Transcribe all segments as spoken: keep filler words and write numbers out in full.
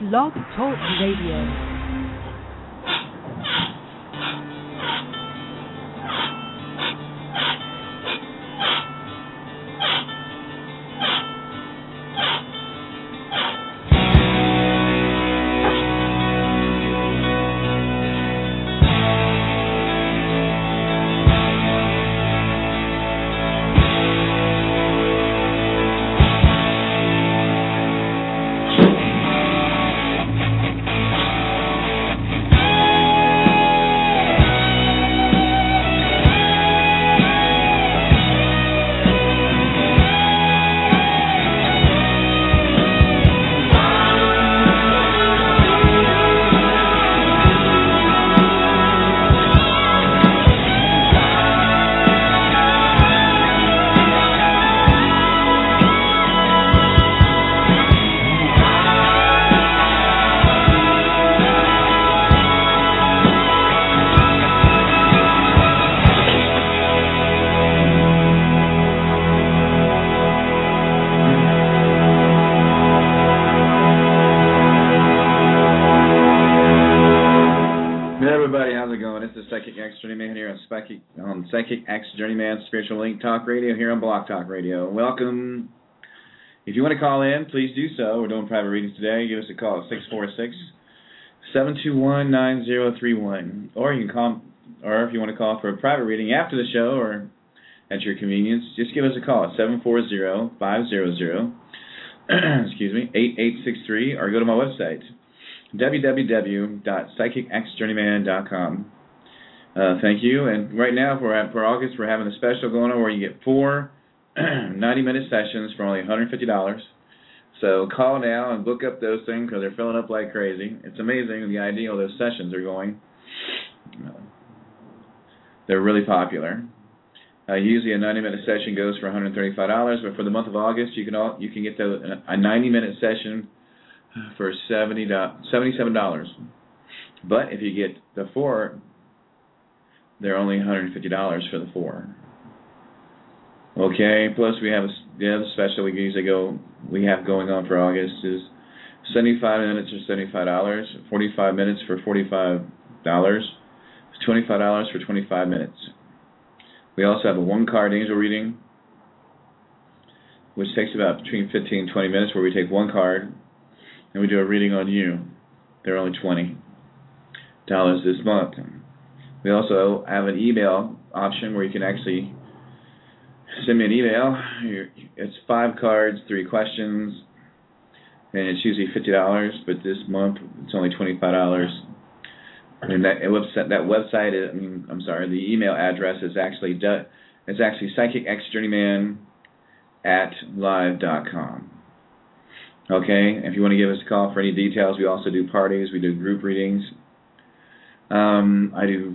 Blog Talk Radio. Psychic X Journeyman Spiritual Link Talk Radio here on Blog Talk Radio. Welcome. If you want to call in, please do so. We're doing private readings today. Give us a call at six four six, seven two one, nine zero three one. Or you can call, or if you want to call for a private reading after the show or at your convenience, just give us a call at seven four zero, five zero zero, excuse me, eight eight six three, or go to my website, w w w dot psychic x journeyman dot com. Uh, thank you. And right now, for for August, we're having a special going on where you get four ninety-minute sessions for only one hundred fifty dollars. So call now and book up those things because they're filling up like crazy. It's amazing the idea of those sessions are going. Uh, they're really popular. Uh, usually a ninety-minute session goes for one hundred thirty-five dollars, but for the month of August, you can all, you can get the, a ninety-minute session for seventy seventy-seven dollars. But if you get the four, they're only one hundred fifty dollars for the four. Okay, plus we have a, the other special we usually go, we have going on for August is seventy-five minutes for seventy-five dollars, forty-five minutes for forty-five dollars, twenty-five dollars for twenty-five minutes. We also have a one-card angel reading, which takes about between fifteen and twenty minutes, where we take one card and we do a reading on you. They're only twenty dollars this month. We also have an email option where you can actually send me an email. It's five cards, three questions, and it's usually fifty dollars, but this month it's only twenty-five dollars. And that website, that website is, I mean, I'm sorry, the email address is actually it's actually psychic x journeyman at live dot com. Okay, if you want to give us a call for any details, we also do parties, we do group readings. Um, I do.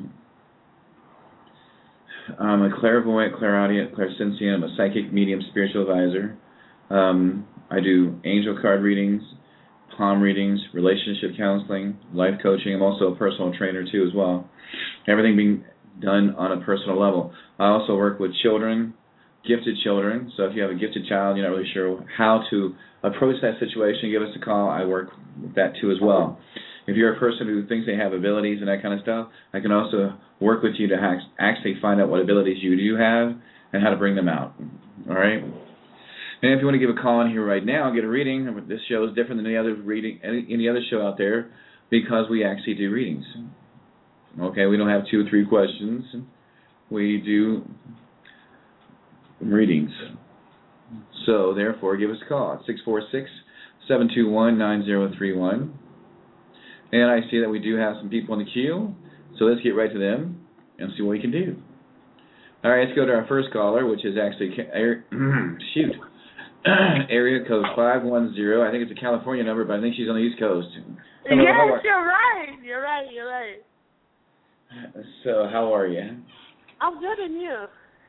I'm a clairvoyant, clairaudient, clairsentient. I'm a psychic, medium, spiritual advisor. Um, I do angel card readings, palm readings, relationship counseling, life coaching. I'm also a personal trainer too as well. Everything being done on a personal level. I also work with children, gifted children. So if you have a gifted child, you're not really sure how to approach that situation, give us a call. I work with that too as well. If you're a person who thinks they have abilities and that kind of stuff, I can also work with you to ha- actually find out what abilities you do have and how to bring them out. All right? And if you want to give a call in here right now, get a reading. This show is different than any other reading, any, any other show out there because we actually do readings. Okay? We don't have two or three questions. We do readings. So, therefore, give us a call at six four six, seven two one, nine zero three one. And I see that we do have some people in the queue, so let's get right to them and see what we can do. All right, let's go to our first caller, which is actually, shoot, area code five one zero. I think it's a California number, but I think she's on the East Coast. Hello, yes, are, you're right. You're right, you're right. So, how are you? I'm good, and you?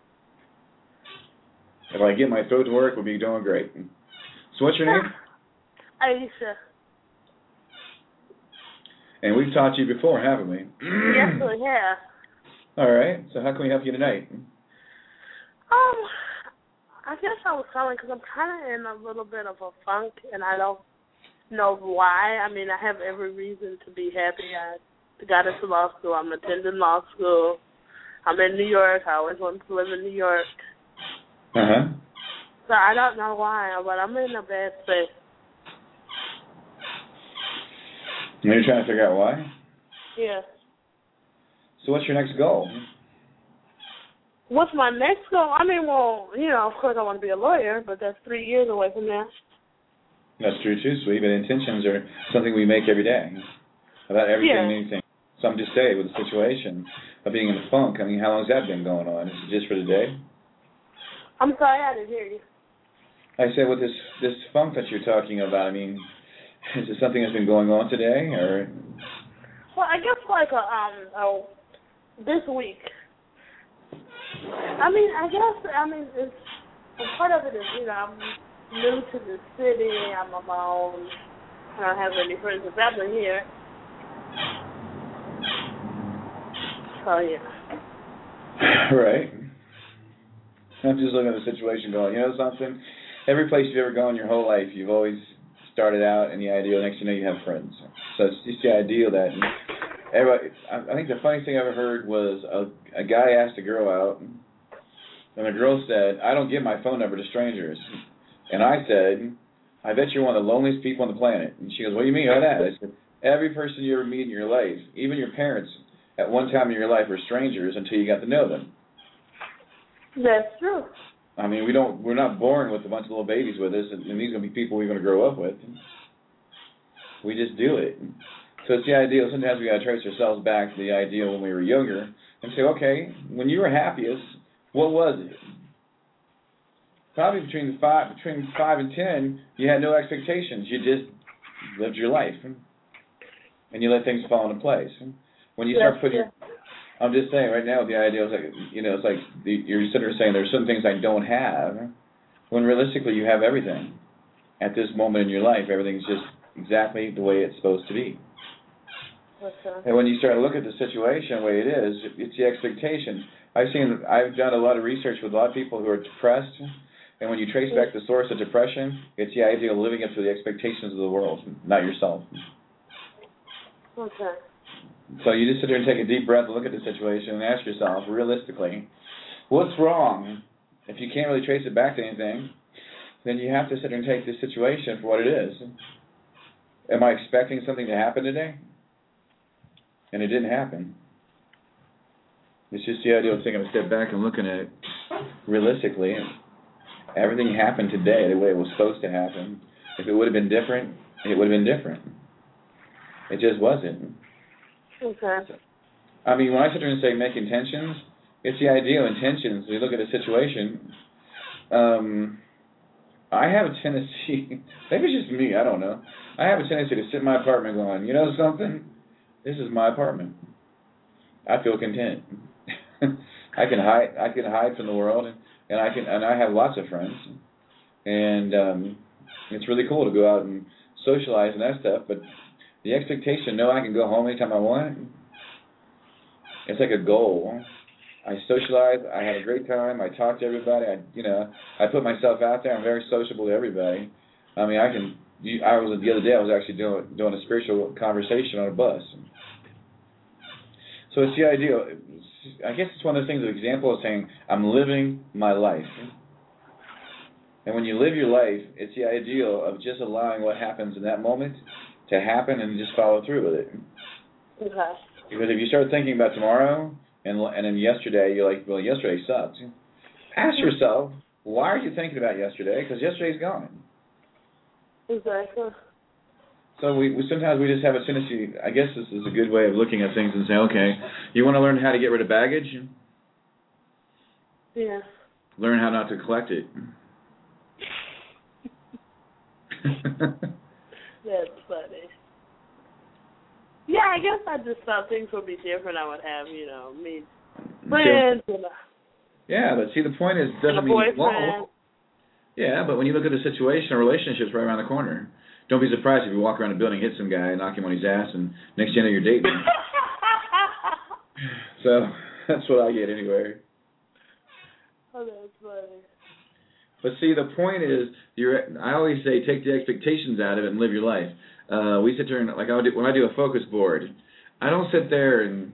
If I get my throat to work, we'll be doing great. So what's your name? Aisha. And we've talked to you before, haven't we? Yes, we have. All right. So how can we help you tonight? Um, I guess I was calling because I'm kind of in a little bit of a funk, and I don't know why. I mean, I have every reason to be happy. I got into law school. I'm attending law school. I'm in New York. I always wanted to live in New York. Uh-huh. So I don't know why, but I'm in a bad space. And you're trying to figure out why? Yeah. So what's your next goal? What's my next goal? I mean, well, you know, of course I want to be a lawyer, but that's three years away from now. That's true, too, sweet, but intentions are something we make every day about everything Yeah. and anything. So I'm just saying, with the situation of being in the funk, I mean, how long has that been going on? Is it just for today? I'm sorry, I didn't hear you. I said, with this this funk that you're talking about, I mean, is it something that's been going on today, or? Well, I guess like a um oh this week. I mean, I guess I mean it's a part of it is you know I'm new to the city. I'm alone. I don't have any friends or family here. So yeah. Right. I'm just looking at the situation going, you know something? Every place you've ever gone your whole life, you've always started out in the ideal, next thing you know you have friends. So it's just the ideal that everybody, I think the funniest thing I ever heard was a, a guy asked a girl out, and the girl said, I don't give my phone number to strangers. And I said, I bet you're one of the loneliest people on the planet. And she goes, what do you mean by that? I said, every person you ever meet in your life, even your parents, at one time in your life were strangers until you got to know them. That's true. I mean, we don't, we're not born with a bunch of little babies with us, and, and these are going to be people we're going to grow up with. We just do it. So it's the ideal. Sometimes we got to trace ourselves back to the ideal when we were younger and say, okay, when you were happiest, what was it? Probably between five, between five and ten, you had no expectations. You just lived your life, and you let things fall into place. When you start Yes, putting, yes. I'm just saying right now, the idea is like, you know, it's like the, you're sitting there saying there's some things I don't have, when realistically you have everything. At this moment in your life, everything's just exactly the way it's supposed to be. Okay. And when you start to look at the situation the way it is, it's the expectation. I've seen, I've done a lot of research with a lot of people who are depressed, and when you trace back the source of depression, it's the idea of living up to the expectations of the world, not yourself. Okay. So you just sit there and take a deep breath and look at the situation and ask yourself, realistically, what's wrong? If you can't really trace it back to anything, then you have to sit there and take this situation for what it is. Am I expecting something to happen today? And it didn't happen. It's just the idea of taking a step back and looking at it realistically. Everything happened today the way it was supposed to happen. If it would have been different, it would have been different. It just wasn't. Okay. I mean, when I sit there and say make intentions, it's the idea of intentions. We look at a situation. Um, I have a tendency, maybe it's just me, I don't know. I have a tendency to sit in my apartment going, you know something? This is my apartment. I feel content. I can hide. I can hide from the world, and, and I can, and I have lots of friends, and um, it's really cool to go out and socialize and that stuff. But the expectation, no, I can go home anytime I want. It's like a goal. I socialize. I have a great time. I talk to everybody. I, you know, I put myself out there. I'm very sociable to everybody. I mean, I can. I was the other day. I was actually doing doing a spiritual conversation on a bus. So it's the idea. I guess it's one of those things. An example of saying I'm living my life. And when you live your life, it's the ideal of just allowing what happens in that moment to happen and just follow through with it. Okay. Because if you start thinking about tomorrow and and then yesterday, you're like, well, yesterday sucked. Ask yourself, why are you thinking about yesterday? Because yesterday's gone. Exactly. So we, we sometimes we just have a tendency. I guess this is a good way of looking at things and saying, okay, you want to learn how to get rid of baggage? Yeah. Learn how not to collect it. That's funny. Yeah, I guess I just thought things would be different. I would have, you know, meet friends and a, yeah, but see, the point is, it and a doesn't mean you boyfriend. won't. Yeah, but when you look at the situation, a relationship's right around the corner. Don't be surprised if you walk around a building, hit some guy, knock him on his ass, and next thing you know, you're dating him. So that's what I get anyway. Oh, that's funny. But see, the point is, you're. I always say, take the expectations out of it and live your life. Uh, we sit there and like I do, when I do a focus board, I don't sit there and.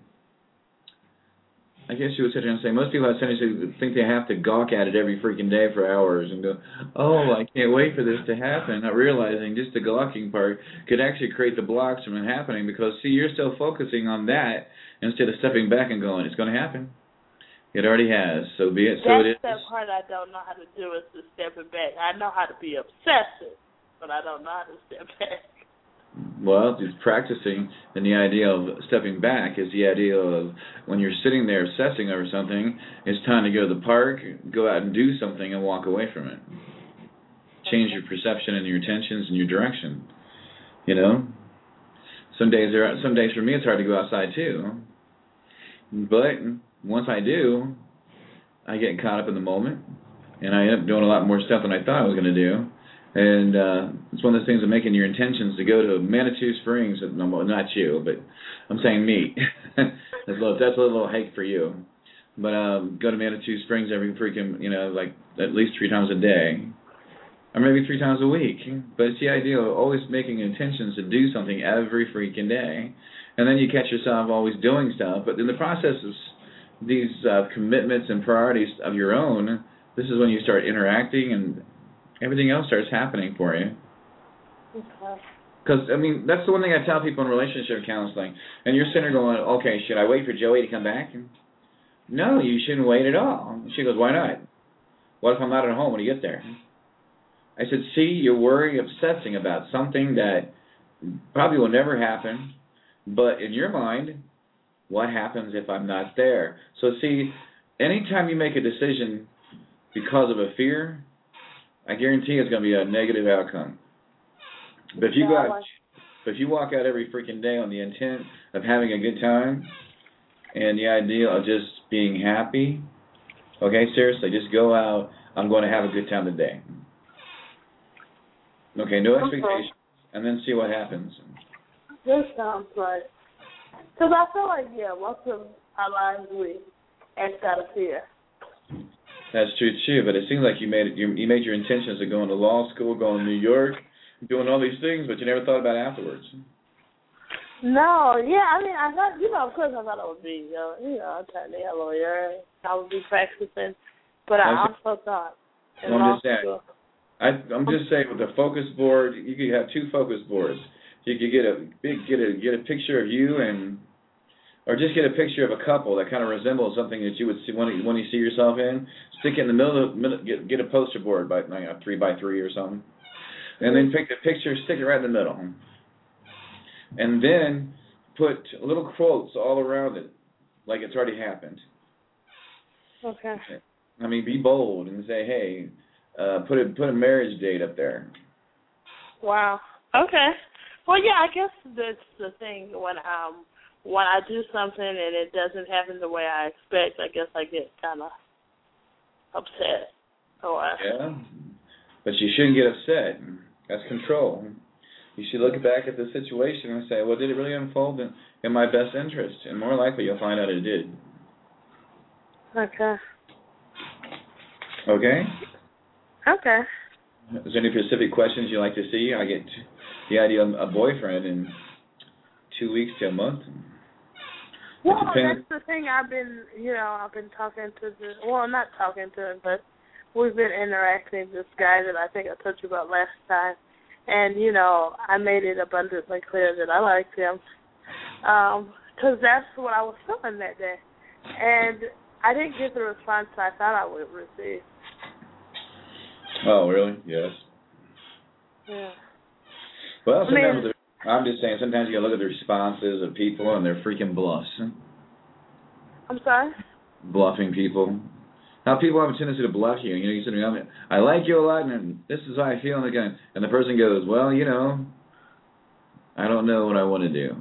I guess you would sit there and say most people I essentially think they have to gawk at it every freaking day for hours and go, oh, I can't wait for this to happen. Not realizing just the gawking part could actually create the blocks from it happening because see, you're still focusing on that instead of stepping back and going, it's going to happen. It already has. So be it. So it is. That's the part I don't know how to do is to stepping back. I know how to be obsessive, but I don't know how to step back. Well, it's practicing, and the idea of stepping back is the idea of when you're sitting there obsessing over something, it's time to go to the park, go out and do something, and walk away from it. Change your perception and your intentions and your direction. You know, some days there, some days for me it's hard to go outside too. But once I do, I get caught up in the moment, and I end up doing a lot more stuff than I thought I was going to do. And uh, it's one of those things of making your intentions to go to Manitou Springs. No, not you, but I'm saying me. that's, a little, that's a little hike for you. But um, go to Manitou Springs every freaking, you know, like at least three times a day. Or maybe three times a week. But it's the idea of always making intentions to do something every freaking day. And then you catch yourself always doing stuff. But in the process of these uh, commitments and priorities of your own, this is when you start interacting and everything else starts happening for you. Okay. Because, I mean, that's the one thing I tell people in relationship counseling. And you're sitting there going, okay, should I wait for Joey to come back? No, you shouldn't wait at all. She goes, why not? What if I'm not at home when you get there? I said, see, you're worrying, obsessing about something that probably will never happen. But in your mind, what happens if I'm not there? So, see, anytime you make a decision because of a fear, I guarantee it's going to be a negative outcome. But if you go out, but if you walk out every freaking day on the intent of having a good time and the idea of just being happy, okay, seriously, just go out. I'm going to have a good time today. Okay, no expectations, and then see what happens. This sounds right. Because I feel like, yeah, most of our lives we act out of fear. That's true too, but it seems like you made it. You, you made your intentions of going to law school, going to New York, doing all these things, but you never thought about it afterwards. No, yeah, I mean, I thought, you know, of course, I thought I would be, you know, you know, attorney, a lawyer, I would be practicing, but I also thought in well, law I'm just saying. school. I, I'm just saying, with the focus board, you could have two focus boards. You could get a big, get a get a picture of you and. Or just get a picture of a couple that kind of resembles something that you would see when you, when you see yourself in. Stick it in the middle of the get get a poster board by you know, three by three or something, and then pick the picture, stick it right in the middle, and then put little quotes all around it, like it's already happened. Okay. I mean, be bold and say, hey, uh, put a put a marriage date up there. Wow. Okay. Well, yeah, I guess that's the thing when um. when I do something and it doesn't happen the way I expect, I guess I get kind of upset. Or yeah, but you shouldn't get upset. That's control. You should look back at the situation and say, well, did it really unfold in, in my best interest? And more likely you'll find out it did. Okay. Okay? Okay. Is there any specific questions you'd like to see? I get the idea of a boyfriend in two weeks to a month. Well, that's the thing. I've been, you know, I've been talking to the, well, not talking to him, but we've been interacting with this guy that I think I told you about last time. And, you know, I made it abundantly clear that I liked him because um, that's what I was feeling that day. And I didn't get the response I thought I would receive. Oh, really? Yes. Yeah. Well, sometimes I mean, the I'm just saying, sometimes you gotta look at the responses of people and they're freaking bluffs. I'm sorry? Bluffing people. How people have a tendency to bluff you. You know, you say, I like you a lot, and this is how I feel, and again, and the person goes, well, you know, I don't know what I want to do.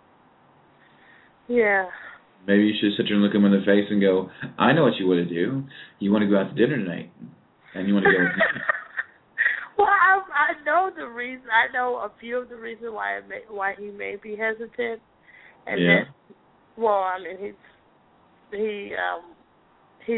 Yeah. Maybe you should sit there and look them in the face and go, I know what you want to do. You want to go out to dinner tonight, and you want to go with me. Well, I, I know the reason. I know a few of the reasons why it may, why he may be hesitant, and yeah. that, well, I mean, he's he um he's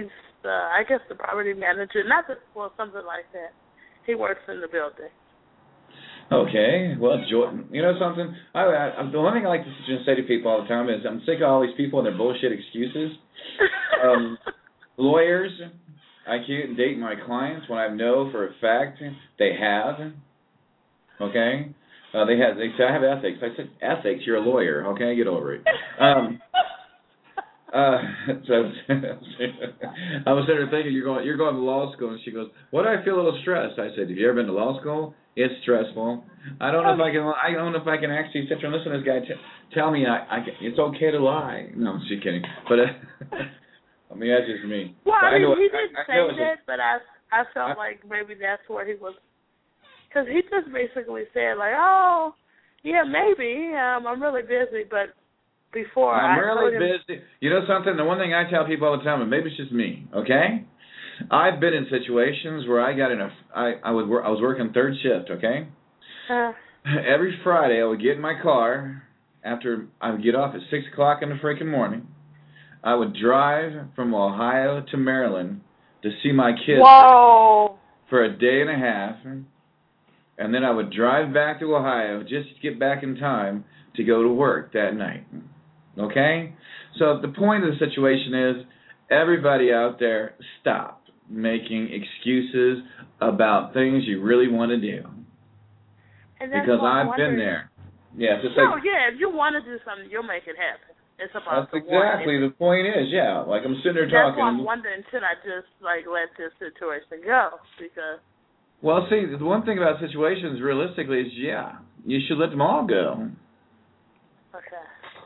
the, I guess, the property manager. Not the, well, something like that. He works in the building. Okay, well, Jordan, you know something? I, I, the one thing I like to just say to people all the time is I'm sick of all these people and their bullshit excuses. Um, lawyers, I can't date my clients when I know for a fact they have. Okay, uh, they have. They say I have ethics. I said ethics. You're a lawyer. Okay, get over it. Um, uh, so I was sitting there thinking you're going you're going to law school, and she goes, "What do I feel a little stressed?" I said, "Have you ever been to law school? It's stressful. I don't know if I can. I don't know if I can actually sit there and listen to this guy t- tell me I, I it's okay to lie." No, I'm just kidding. But uh, I mean that's just me. Well, but I mean, I know, he didn't I, I say that, a, but I I felt I, like maybe that's where he was, because he just basically said like, "Oh, yeah, maybe. Um, I'm really busy, but." Before I'm I really told him, busy. You know something? The one thing I tell people all the time, and maybe it's just me, okay? I've been in situations where I got in a, I, I would work, I was working third shift, okay? uh, Every Friday I would get in my car after I would get off at six o'clock in the freaking morning. I would drive from Ohio to Maryland to see my kids whoa. for a day and a half, and then I would drive back to Ohio just to get back in time to go to work that night. Okay? So the point of the situation is everybody out there stop making excuses about things you really want to do. And that's because why I've I'm been there. Yeah, it's no, like, yeah, if you want to do something, you'll make it happen. It's about that's the exactly one. the point is, yeah. Like I'm sitting there that's talking. That's why I'm wondering, should I just like let this situation go? Because Well, see, the one thing about situations realistically is, yeah, you should let them all go. Okay.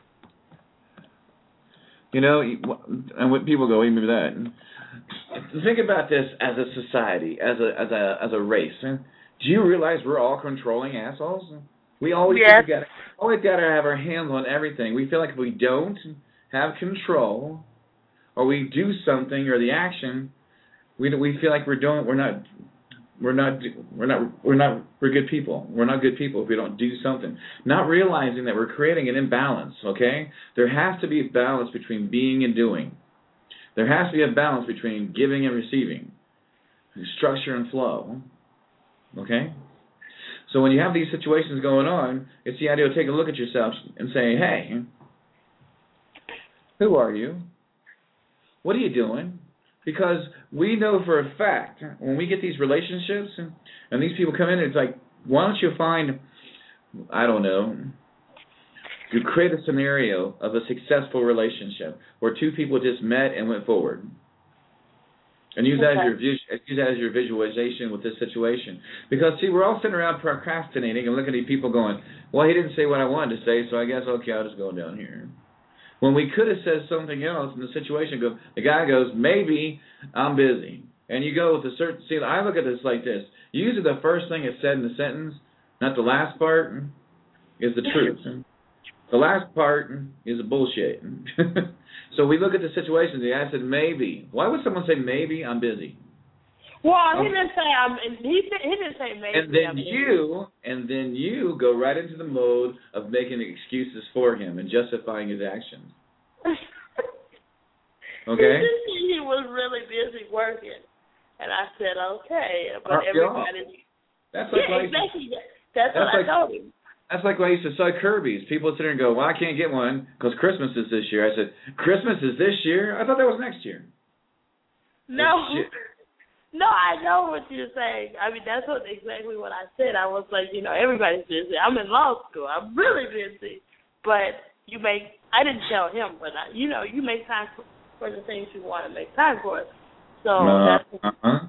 You know, and when people go, even that. Think about this as a society, as a as a as a race. Do you realize we're all controlling assholes? We always yes. got always got to have our hands on everything. We feel like if we don't have control, or we do something or the action, we we feel like we're doing we're not we're not we're not we're not we're good people. We're not good people if we don't do something. Not realizing that we're creating an imbalance. Okay, there has to be a balance between being and doing. There has to be a balance between giving and receiving, structure and flow. Okay? So when you have these situations going on, it's the idea of taking a look at yourself and saying, hey, who are you? What are you doing? Because we know for a fact, when we get these relationships and, and these people come in, it's like, why don't you find, I don't know, you create a scenario of a successful relationship where two people just met and went forward. And use that, okay. as your, use that as your visualization with this situation. Because, see, we're all sitting around procrastinating and looking at people going, well, he didn't say what I wanted to say, so I guess, okay, I'll just go down here. When we could have said something else in the situation, go, the guy goes, maybe I'm busy. And you go with a certain, see, I look at this like this. Usually the first thing that's said in the sentence, not the last part, is the truth. The last part is a bullshit. So we look at the situation. The guy said, maybe. Why would someone say, maybe I'm busy? Well, he um, didn't say I'm. He he didn't say maybe. And then I'm you, busy. and then you go right into the mode of making excuses for him and justifying his actions. Okay. He, he was really busy working, and I said, okay, but Aren't everybody. That's like yeah, exactly. That's, that's what like, I told him. That's like when I used to sell Kirby's. People sit there and go, well, I can't get one because Christmas is this year. I said, Christmas is this year? I thought that was next year. No. No, I know what you're saying. I mean, that's what exactly what I said. I was like, you know, everybody's busy. I'm in law school. I'm really busy. But you make, I didn't tell him, but, I, you know, you make time for, for the things you want to make time for. So uh, that's, uh-huh.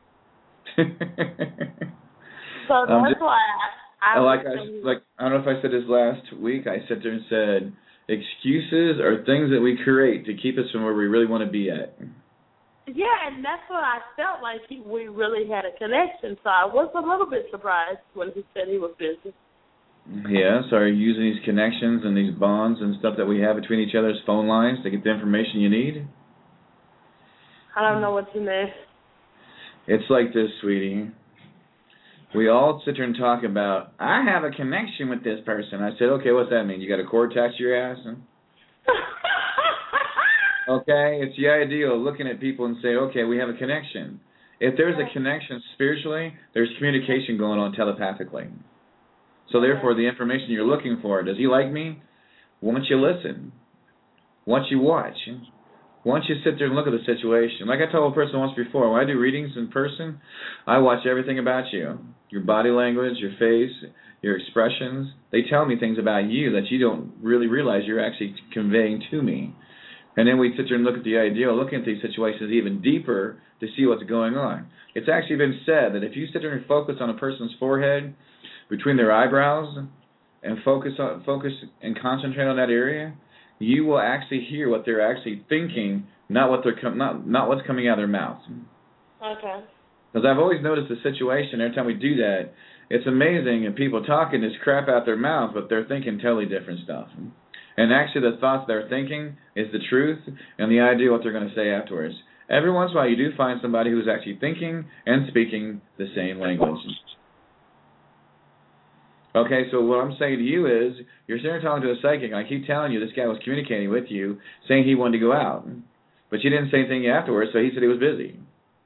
so that's just, why I, I like I like I don't know if I said this last week. I sat there and said, excuses are things that we create to keep us from where we really want to be at. Yeah, and that's what I felt like he, we really had a connection. So I was a little bit surprised when he said he was busy. Yeah, so are you using these connections and these bonds and stuff that we have between each other's phone lines to get the information you need? I don't know what you mean. It's like this, sweetie. We all sit there and talk about, I have a connection with this person. I said, okay, what's that mean? You got a cord attached to your ass? Okay? It's the idea of looking at people and say, okay, we have a connection. If there's a connection spiritually, there's communication going on telepathically. So therefore, the information you're looking for, does he like me? Once you listen, once you watch, once you sit there and look at the situation. Like I told a person once before, when I do readings in person, I watch everything about you. Your body language, your face, your expressions. They tell me things about you that you don't really realize you're actually conveying to me. And then we sit there and look at the idea of looking at these situations even deeper to see what's going on. It's actually been said that if you sit there and focus on a person's forehead, between their eyebrows, and focus on focus and concentrate on that area, you will actually hear what they're actually thinking, not what they're com- not not what's coming out of their mouth. Okay. Because I've always noticed the situation every time we do that, it's amazing, and people talking this crap out their mouth, but they're thinking totally different stuff. And actually, the thoughts they're thinking is the truth, and the idea of what they're going to say afterwards. Every once in a while, you do find somebody who's actually thinking and speaking the same language. Okay, so what I'm saying to you is, you're sitting there talking to a psychic, and I keep telling you this guy was communicating with you, saying he wanted to go out. But you didn't say anything afterwards, so he said he was busy.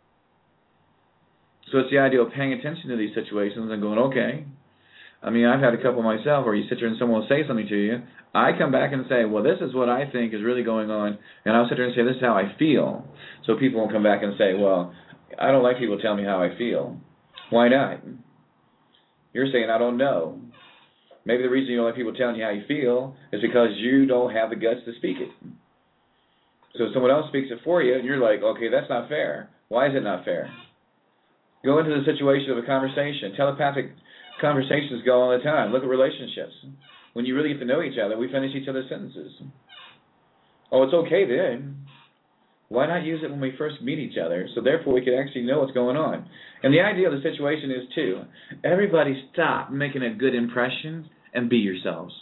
So it's the idea of paying attention to these situations and going, okay. I mean, I've had a couple myself where you sit there and someone will say something to you. I come back and say, well, this is what I think is really going on, and I'll sit there and say, this is how I feel. So people will come back and say, well, I don't like people telling me how I feel. Why not? You're saying, I don't know. Maybe the reason you don't like people telling you how you feel is because you don't have the guts to speak it. So someone else speaks it for you, and you're like, okay, that's not fair. Why is it not fair? Go into the situation of a conversation. Telepathic conversations go all the time. Look at relationships. When you really get to know each other, we finish each other's sentences. Oh, it's okay then. Why not use it when we first meet each other, so therefore we can actually know what's going on? And the idea of the situation is, too, everybody stop making a good impression and be yourselves.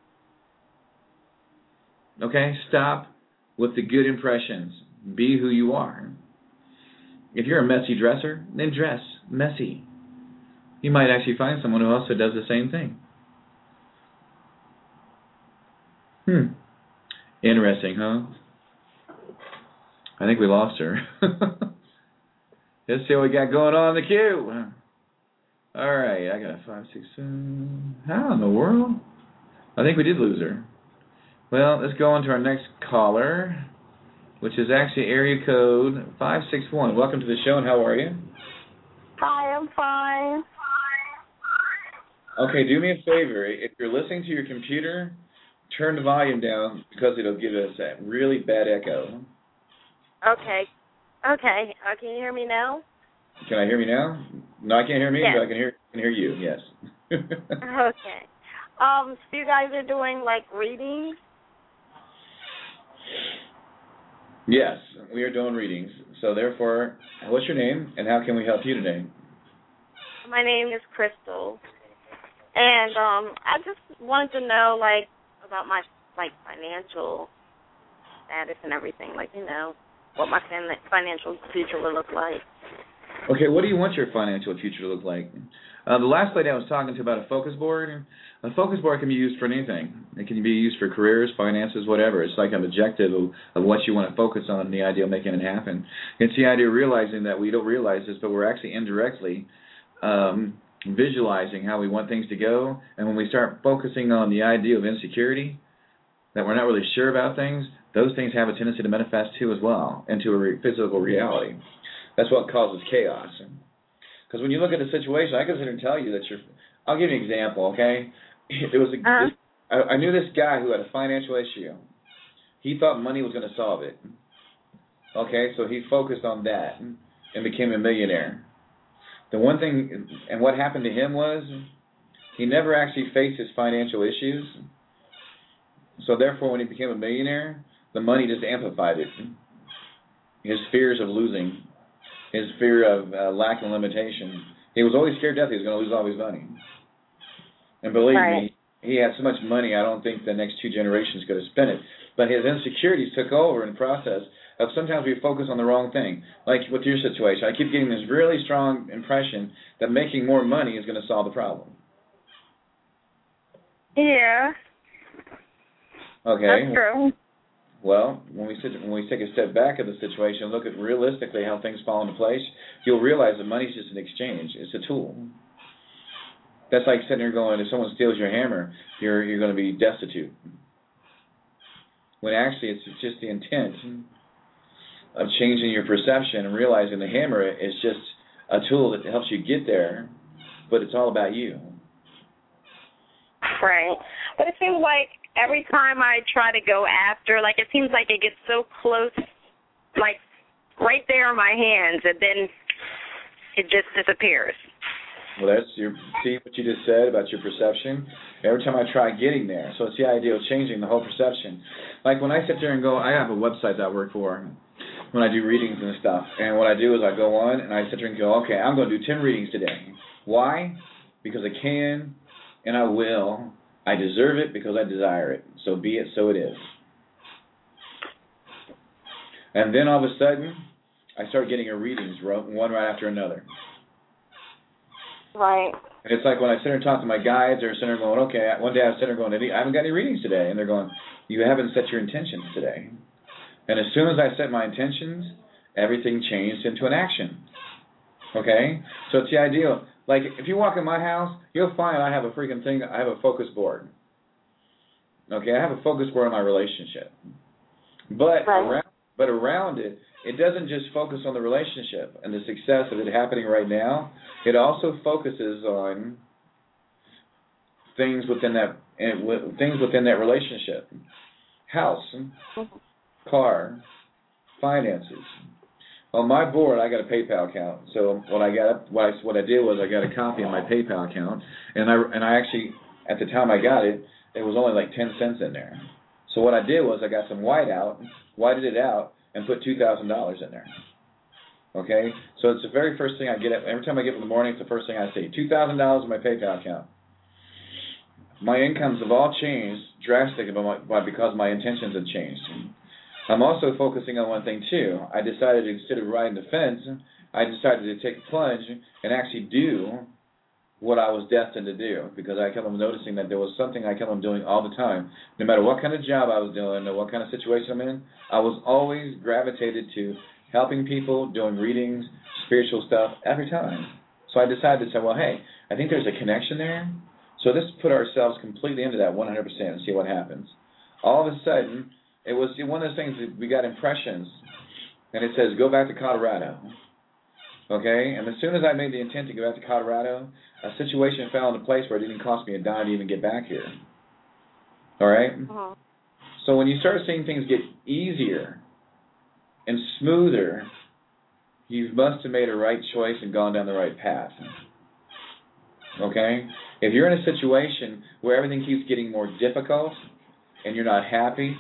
Okay? Stop with the good impressions. Be who you are. If you're a messy dresser, then dress messy. You might actually find someone who also does the same thing. Hmm. Interesting, huh? I think we lost her. Let's see what we got going on in the queue. All right, I got a five, six, seven. How in the world? I think we did lose her. Well, let's go on to our next caller, which is actually area code five six one. Welcome to the show, and how are you? Hi, I'm fine. Okay, do me a favor. If you're listening to your computer, turn the volume down because it'll give us that really bad echo. Okay. Okay. Uh, can you hear me now? Can I hear me now? No, I can't hear me, yes. but I can hear can hear you, yes. Okay. Um, so you guys are doing, like, readings? Yes, we are doing readings. So, therefore, what's your name, and how can we help you today? My name is Crystal. And um, I just wanted to know, like, about my, like, financial status and everything. Like, you know, what my financial future will look like. Okay, what do you want your financial future to look like? Uh, the last lady I was talking to about a focus board, a focus board can be used for anything. It can be used for careers, finances, whatever. It's like an objective of, of what you want to focus on and the idea of making it happen. It's the idea of realizing that we don't realize this, but we're actually indirectly um, visualizing how we want things to go. And when we start focusing on the idea of insecurity, that we're not really sure about things, those things have a tendency to manifest too as well into a re- physical reality. That's what causes chaos. Because when you look at a situation, I can sit here and tell you that you're... I'll give you an example, okay? There was a, uh-huh. this, I, I knew this guy who had a financial issue. He thought money was going to solve it. Okay, so he focused on that and became a millionaire. The one thing... And what happened to him was he never actually faced his financial issues. So therefore, when he became a millionaire, the money just amplified it. His fears of losing... His fear of uh, lack and limitation. He was always scared to death he was going to lose all his money. And believe right. me, he had so much money, I don't think the next two generations could have spent it. But his insecurities took over in the process of sometimes we focus on the wrong thing. Like with your situation, I keep getting this really strong impression that making more money is going to solve the problem. Yeah. Okay. That's true. Well, when we sit, when we take a step back of the situation and look at realistically how things fall into place, you'll realize that money's just an exchange. It's a tool. That's like sitting there going, if someone steals your hammer, you're you're going to be destitute. When actually it's just the intent of changing your perception and realizing the hammer is just a tool that helps you get there, but it's all about you. Right. But it seems like every time I try to go after, like it seems like it gets so close, like right there in my hands, and then it just disappears. Well, that's your, see what you just said about your perception? Every time I try getting there. So it's the idea of changing the whole perception. Like when I sit there and go, I have a website that I work for when I do readings and stuff. And what I do is I go on and I sit there and go, okay, I'm going to do ten readings today. Why? Because I can and I will. I deserve it because I desire it. So be it, so it is. And then all of a sudden, I start getting a readings, one right after another. Right. And it's like when I sit there and talk to my guides, they're sitting there going, okay, one day I was sitting there going, I haven't got any readings today. And they're going, you haven't set your intentions today. And as soon as I set my intentions, everything changed into an action. Okay? So it's the ideal. Like, if you walk in my house, you'll find I have a freaking thing, I have a focus board. Okay? I have a focus board on my relationship. But right. around, but around it, it doesn't just focus on the relationship and the success of it happening right now. It also focuses on things within that things within that relationship. House, car, finances. On my board, I got a PayPal account. So what I got, what I, what I did was I got a copy of my PayPal account, and I and I actually at the time I got it, it was only like ten cents in there. So what I did was I got some white out, whited it out, and put two thousand dollars in there. Okay? So it's the very first thing I get. Every time I get up in the morning, it's the first thing I see. two thousand dollars in my PayPal account. My incomes have all changed drastically because my intentions have changed. I'm also focusing on one thing, too. I decided instead of riding the fence, I decided to take a plunge and actually do what I was destined to do, because I kept on noticing that there was something I kept on doing all the time. No matter what kind of job I was doing or what kind of situation I'm in, I was always gravitated to helping people, doing readings, spiritual stuff, every time. So I decided to say, well, hey, I think there's a connection there. So let's put ourselves completely into that one hundred percent and see what happens. All of a sudden, it was one of those things that we got impressions, and it says, go back to Colorado. Okay? And as soon as I made the intent to go back to Colorado, a situation fell into place where it didn't cost me a dime to even get back here. All right? Uh-huh. So when you start seeing things get easier and smoother, you must have made a right choice and gone down the right path. Okay? If you're in a situation where everything keeps getting more difficult and you're not happy,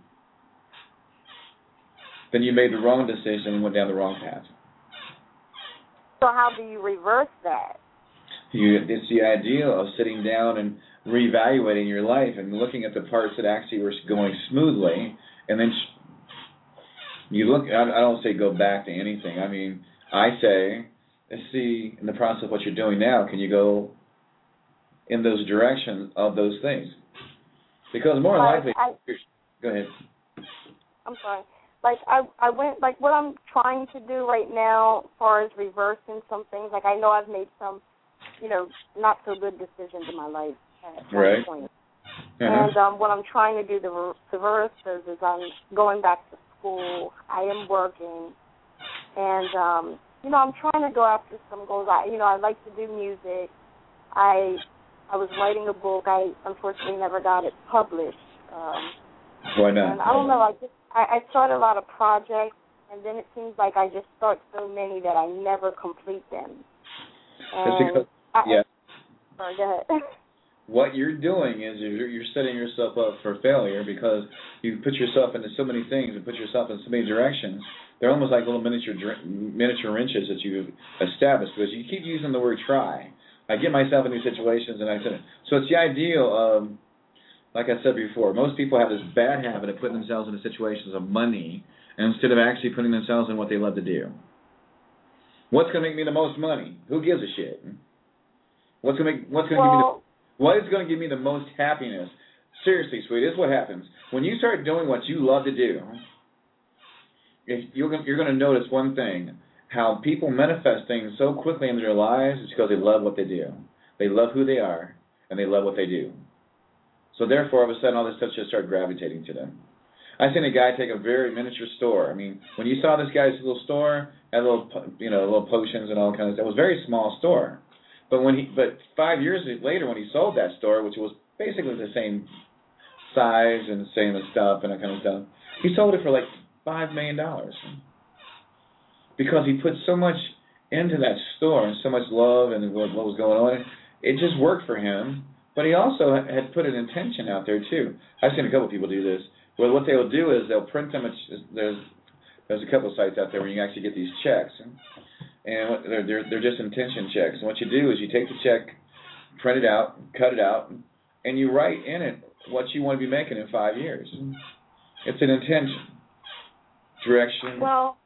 then you made the wrong decision and went down the wrong path. So how do you reverse that? You, it's the idea of sitting down and reevaluating your life and looking at the parts that actually were going smoothly, and then you look. I, I don't say go back to anything. I mean, I say, let's see in the process of what you're doing now, can you go in those directions of those things? Because more Like, likely, I, go ahead. I'm sorry. Like I, I went. Like what I'm trying to do right now, as far as reversing some things. Like I know I've made some, you know, not so good decisions in my life at one Right. point. Uh-huh. And um, what I'm trying to do to reverse is, is I'm going back to school. I am working, and um, you know, I'm trying to go after some goals. I, you know, I like to do music. I, I was writing a book. I unfortunately never got it published. Um, Why not? And I don't know. I just I, I start a lot of projects, and then it seems like I just start so many that I never complete them. And because, I, yeah. Sorry, go ahead. What you're doing is you're, you're setting yourself up for failure because you put yourself into so many things and put yourself in so many directions. They're almost like little miniature miniature wrenches that you've established because you keep using the word try. I get myself in these situations, and I said, so it's the ideal of, like I said before, most people have this bad habit of putting themselves into situations of money instead of actually putting themselves in what they love to do. What's going to make me the most money? Who gives a shit? What's going to make, what's going to well, give me the, what is going to give me the most happiness? seriously, sweetie, this is what happens. When you start doing what you love to do, if you're going you're going to notice one thing, how people manifest things so quickly into their lives is because they love what they do. They love who they are, and they love what they do. So therefore, all of a sudden, all this stuff just started gravitating to them. I seen a guy take a very miniature store. I mean, when you saw this guy's little store, had little, you know, little potions and all kinds of stuff. It was a very small store. But when he, but five years later, when he sold that store, which was basically the same size and the same stuff and that kind of stuff, he sold it for like five million dollars because he put so much into that store and so much love and what, what was going on. It just worked for him. But he also had put an intention out there too. I've seen a couple of people do this. Well, what they'll do is they'll print them. There's there's a couple of sites out there where you can actually get these checks, and they're they're they're just intention checks. And what you do is you take the check, print it out, cut it out, and you write in it what you want to be making in five years. It's an intention, direction. Well,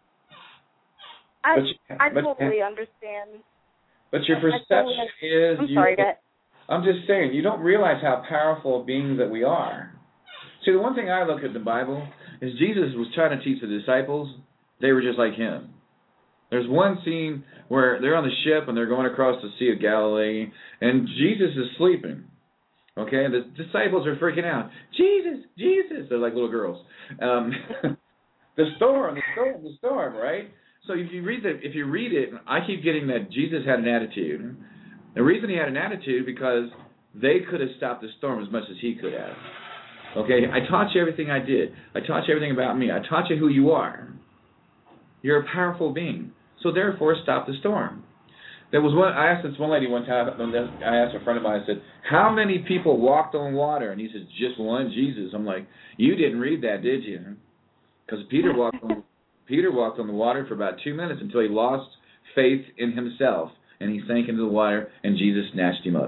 I but you, I but, totally understand. But your perception is. I'm you, sorry, go ahead. I'm just saying, you don't realize how powerful beings that we are. See, the one thing I look at the Bible is Jesus was trying to teach the disciples. They were just like him. There's one scene where they're on the ship and they're going across the Sea of Galilee, and Jesus is sleeping. Okay, and the disciples are freaking out. Jesus, Jesus! They're like little girls. Um, the storm, the storm, the storm, right? So if you read the, if you read it, I keep getting that Jesus had an attitude. The reason he had an attitude because they could have stopped the storm as much as he could have. Okay, I taught you everything I did. I taught you everything about me. I taught you who you are. You're a powerful being. So therefore, stop the storm. There was one. I asked this one lady one time. I asked a friend of mine. I said, "How many people walked on water?" And he said, "Just one, Jesus." I'm like, "You didn't read that, did you?" Because Peter walked on Peter walked on the water for about two minutes until he lost faith in himself, and he sank into the water, and Jesus snatched him up.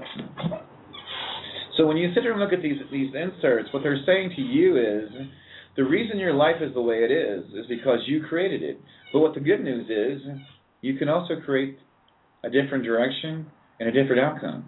So when you sit there and look at these these inserts, what they're saying to you is, the reason your life is the way it is is because you created it. But what the good news is, you can also create a different direction and a different outcome.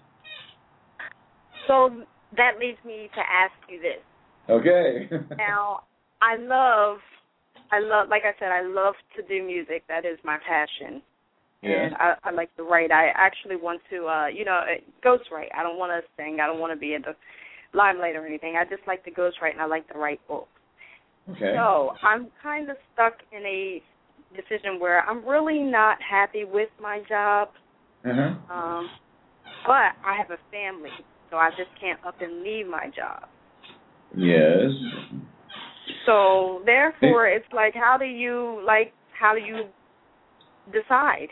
So that leads me to ask you this. Okay. Now, I love, I love, like I said, I love to do music. That is my passion. Yeah. And I, I like to write. I actually want to, uh, you know, ghostwrite. I don't want to sing. I don't want to be in the limelight or anything. I just like to ghostwrite, and I like to write books. Okay. So I'm kind of stuck in a decision where I'm really not happy with my job. Uh-huh. Um, but I have a family, so I just can't up and leave my job. Yes. So therefore, it's like, how do you, like, how do you decide?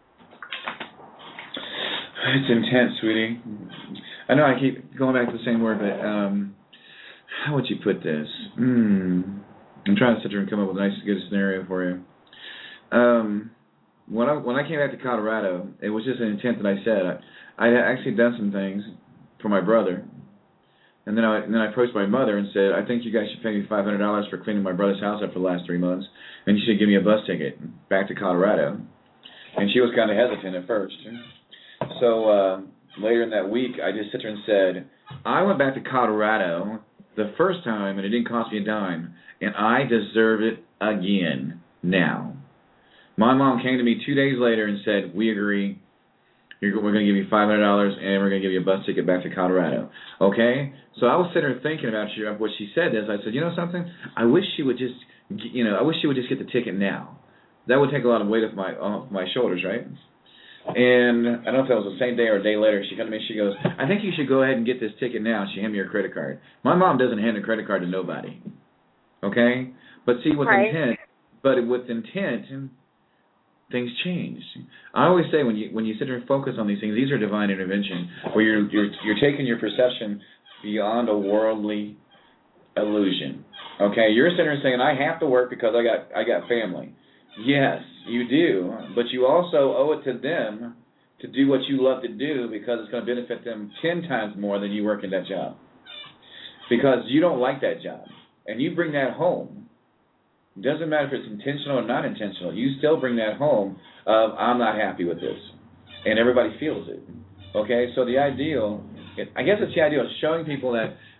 It's intense, sweetie. I know I keep going back to the same word, but um, how would you put this? Mm, I'm trying to sit there and come up with a nice, good scenario for you. Um, when I when I came back to Colorado, it was just an intent that I said. I, I had actually done some things for my brother, and then I and then I approached my mother and said, I think you guys should pay me five hundred dollars for cleaning my brother's house up for the last three months, and you should give me a bus ticket back to Colorado. And she was kind of hesitant at first. So uh, later in that week, I just sit there and said, I went back to Colorado the first time, and it didn't cost me a dime, and I deserve it again now. My mom came to me two days later and said, we agree. You're, we're going to give you five hundred dollars, and we're going to give you a bus ticket back to Colorado. Okay? So I was sitting there thinking about you, what she said is, I said, you know something? I wish she would just, you know, I wish she would just get the ticket now. That would take a lot of weight off my off my shoulders, right? And I don't know if that was the same day or a day later. She came to me and she goes, I think you should go ahead and get this ticket now. She handed me her credit card. My mom doesn't hand a credit card to nobody. Okay? But see, with right. intent, but with intent, things change. I always say when you when you sit there and focus on these things, these are divine intervention, where you're you're you're taking your perception beyond a worldly illusion. Okay? You're sitting there saying, I have to work because I got I got family. Yes, you do, but you also owe it to them to do what you love to do because it's going to benefit them ten times more than you working that job. Because you don't like that job, and you bring that home. It doesn't matter if it's intentional or not intentional. You still bring that home of, I'm not happy with this, and everybody feels it. Okay, so the ideal, I guess it's the ideal of showing people that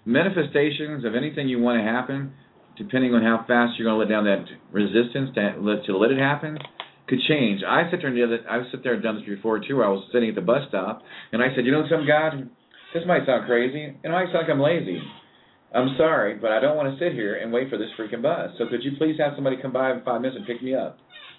manifestations of anything you want to happen, depending on how fast you're going to let down that resistance to let, to let it happen, could change. I sit there and the other, I sit there and done this before too. Where I was sitting at the bus stop, and I said, you know, some God, this might sound crazy, it might sound like I'm lazy. I'm sorry, but I don't want to sit here and wait for this freaking bus. So could you please have somebody come by in five minutes and pick me up?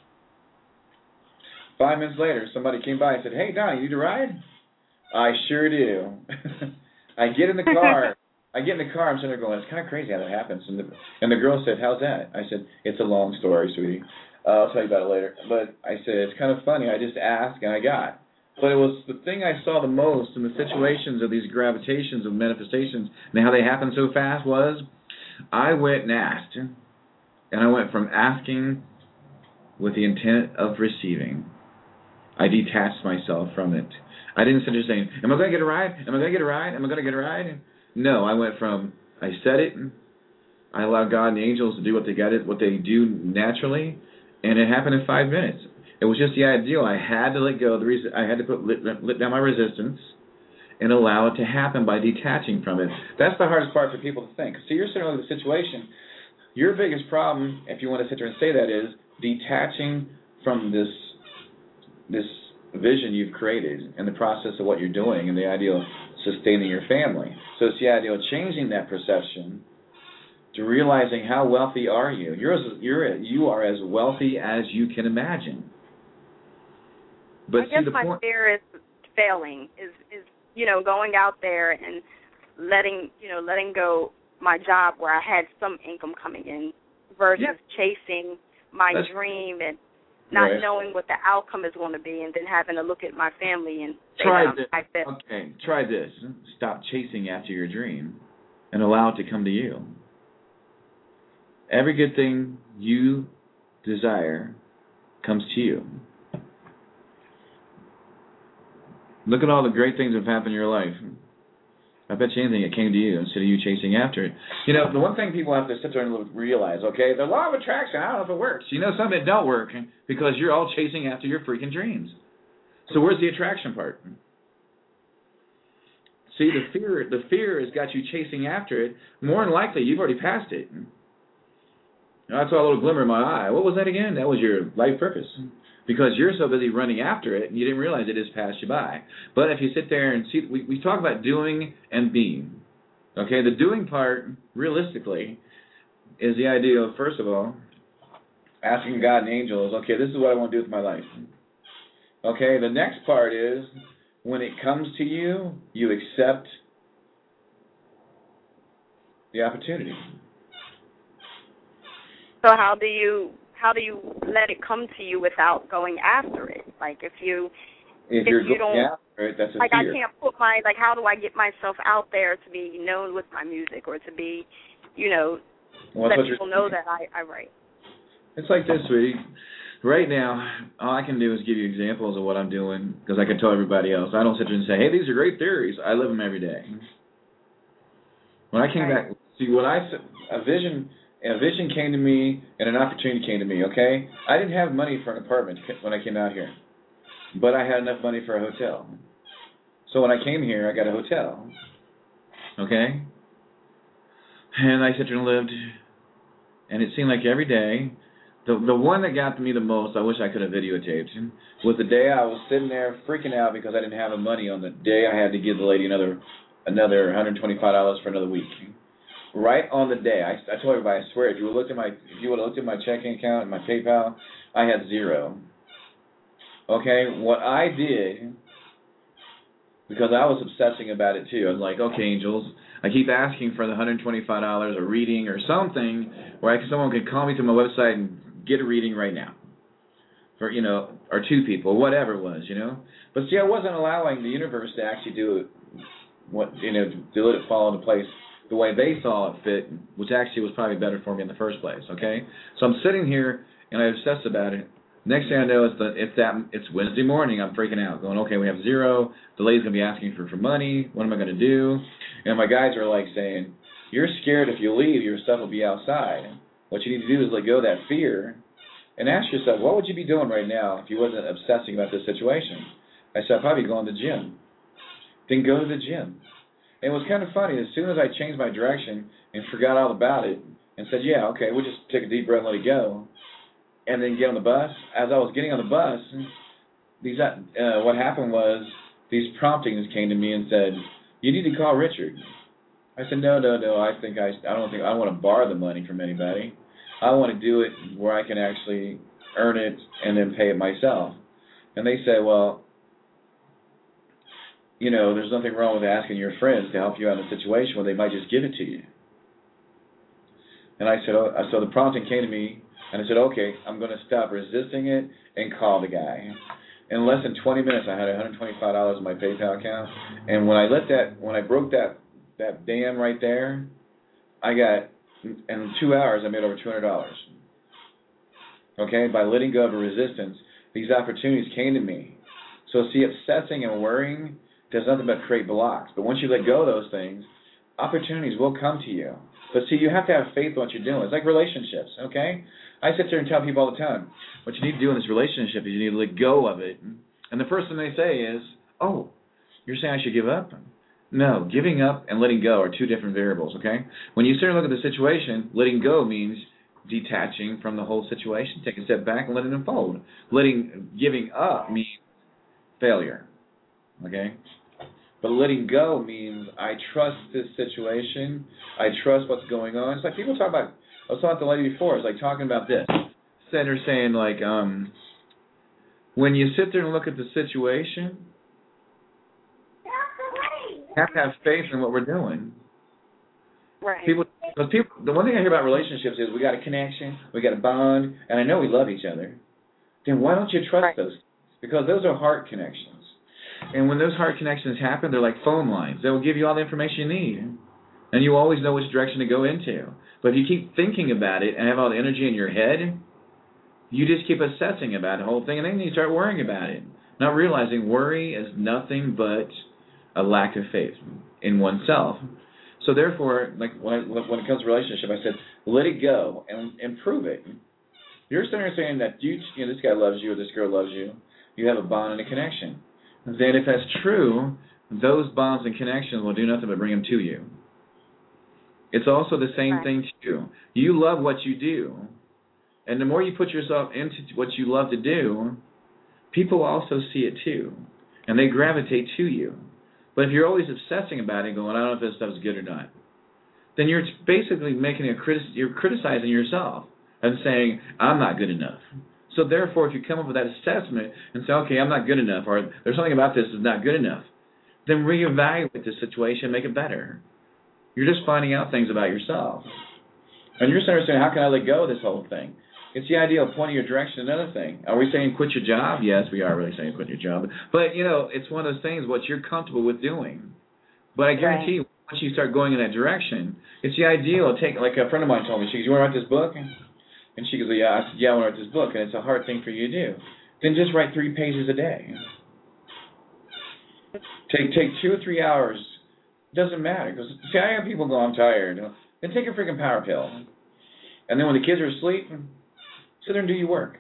Five minutes later, somebody came by and said, hey, Don, you need a ride? I sure do. I get in the car. I get in the car. I'm sitting there going, it's kind of crazy how that happens. And the, and the girl said, how's that? I said, it's a long story, sweetie. Uh, I'll tell you about it later. But I said, it's kind of funny. I just asked and I got. But it was the thing I saw the most in the situations of these gravitations of manifestations and how they happen so fast was I went and asked. And I went from asking with the intent of receiving. I detached myself from it. I didn't sit there saying, am I going to get a ride? Am I going to get a ride? Am I going to get a ride? No, I went from, I said it, I allowed God and the angels to do what they got it, what they do naturally, and it happened in five minutes. It was just the ideal. I had to let go. The reason I had to put let, let down my resistance and allow it to happen by detaching from it. That's the hardest part for people to think. So you're sitting with the situation. Your biggest problem, if you want to sit there and say that, is detaching from this this vision you've created and the process of what you're doing and the idea of sustaining your family. So it's the idea of changing that perception to realizing how wealthy are you. You're as, you're you are as wealthy as you can imagine. But I see, guess the my point, fear is failing, is is you know going out there and letting you know letting go my job where I had some income coming in versus yeah. chasing my That's, dream and not right. knowing what the outcome is going to be, and then having to look at my family and say try that this. I'm fit. Okay, try this. Stop chasing after your dream and allow it to come to you. Every good thing you desire comes to you. Look at all the great things that have happened in your life. I bet you anything it came to you instead of you chasing after it. You know, the one thing people have to sit there and realize, okay, the law of attraction, I don't know if it works. You know, some of it don't work because you're all chasing after your freaking dreams. So where's the attraction part? See, the fear, the fear has got you chasing after it. More than likely, you've already passed it. I saw a little glimmer in my eye. What was that again? That was your life purpose. Because you're so busy running after it, and you didn't realize it just passed you by. But if you sit there and see, we, we talk about doing and being. Okay, the doing part, realistically, is the idea of, first of all, asking God and angels, okay, this is what I want to do with my life. Okay, the next part is, when it comes to you, you accept the opportunity. So how do you how do you let it come to you without going after it? Like if you if, if you're you going don't after it, that's a like fear. I can't put my like how do I get myself out there to be known with my music or to be, you know, well, let people know that I, I write. It's like this, sweetie. Right now, all I can do is give you examples of what I'm doing because I can tell everybody else. I don't sit there and say, hey, these are great theories. I live them every day. When I came right. back, see, what I said, a vision... A vision came to me, and an opportunity came to me, okay? I didn't have money for an apartment when I came out here, but I had enough money for a hotel. So when I came here, I got a hotel, okay? And I sat there and lived, and it seemed like every day, the the one that got to me the most, I wish I could have videotaped, was the day I was sitting there freaking out because I didn't have the money on the day I had to give the lady another another one hundred twenty-five dollars for another week. Right on the day, I, I told everybody, I swear, if you would looked at my, if you would have looked at my checking account and my PayPal, I had zero. Okay, what I did, because I was obsessing about it too. I was like, okay, angels, I keep asking for the one hundred twenty-five dollars, a reading or something, where I can, someone could call me to my website and get a reading right now, for you know, or two people, whatever it was, you know. But see, I wasn't allowing the universe to actually do it, what you know, to let it fall into place the way they saw it fit, which actually was probably better for me in the first place, okay? So I'm sitting here, and I obsess about it. Next thing I know, it's, the, it's that it's Wednesday morning. I'm freaking out, going, okay, we have zero. The lady's going to be asking for, for money. What am I going to do? And my guys are like saying, you're scared if you leave, your stuff will be outside. What you need to do is let go of that fear and ask yourself, what would you be doing right now if you wasn't obsessing about this situation? I said, I'd probably go to the gym. Then go to the gym. it was kind of funny. As soon as I changed my direction and forgot all about it and said, yeah, okay, we'll just take a deep breath and let it go, and then get on the bus, as I was getting on the bus, these uh, what happened was these promptings came to me and said, you need to call Richard. I said, no, no, no, I think I, I don't think, I don't want to borrow the money from anybody. I want to do it where I can actually earn it and then pay it myself. And they said, well, you know, there's nothing wrong with asking your friends to help you out in a situation where they might just give it to you. And I said, oh, so the prompting came to me, and I said, okay, I'm going to stop resisting it and call the guy. In less than twenty minutes, I had one hundred twenty-five dollars in my PayPal account. And when I let that, when I broke that, that dam right there, I got, in two hours, I made over two hundred dollars. Okay, by letting go of a resistance, these opportunities came to me. So see, obsessing and worrying does nothing but create blocks. But once you let go of those things, opportunities will come to you. But see, you have to have faith in what you're doing. It's like relationships, okay? I sit there and tell people all the time, what you need to do in this relationship is you need to let go of it. And the first thing they say is, oh, you're saying I should give up? No, giving up and letting go are two different variables, okay? When you sit and look at the situation, letting go means detaching from the whole situation, taking a step back and letting it unfold. Letting, giving up means failure, okay? But letting go means I trust this situation. I trust what's going on. It's like people talk about, I was talking to the lady before, it's like talking about this. They're saying like, um, when you sit there and look at the situation, you have to have faith in what we're doing. Right. People, because people, the one thing I hear about relationships is we got a connection, we got a bond, and I know we love each other. Then why don't you trust right. those? Because those are heart connections. And when those heart connections happen, they're like phone lines. They will give you all the information you need. And you always know which direction to go into. But if you keep thinking about it and have all the energy in your head, you just keep obsessing about the whole thing, and then you start worrying about it. Not realizing worry is nothing but a lack of faith in oneself. So therefore, like when, I, when it comes to relationship, I said, let it go and improve it. You're sitting there saying that you, you know, this guy loves you or this girl loves you. You have a bond and a connection. Then if that's true, those bonds and connections will do nothing but bring them to you. It's also the same right. thing too. You love what you do. And the more you put yourself into what you love to do, people also see it too. And they gravitate to you. But if you're always obsessing about it and going, I don't know if this stuff's good or not, then you're basically making a criti- you're criticizing yourself and saying, I'm not good enough. So therefore, if you come up with that assessment and say, okay, I'm not good enough, or there's something about this that's not good enough, then reevaluate the situation and make it better. You're just finding out things about yourself. And you're saying, how can I let go of this whole thing? It's the idea of pointing your direction. Another thing. Are we saying quit your job? Yes, we are really saying quit your job. But, you know, it's one of those things, what you're comfortable with doing. But I guarantee you, once you start going in that direction, it's the ideal. Take, like a friend of mine told me, she goes, you want to write this book? And she goes, yeah. I said, yeah, I want to write this book. And it's a hard thing for you to do. Then just write three pages a day. Take take two or three hours. Doesn't matter. Because, see, I have people go, I'm tired. Then take a freaking power pill. And then when the kids are asleep, sit there and do your work.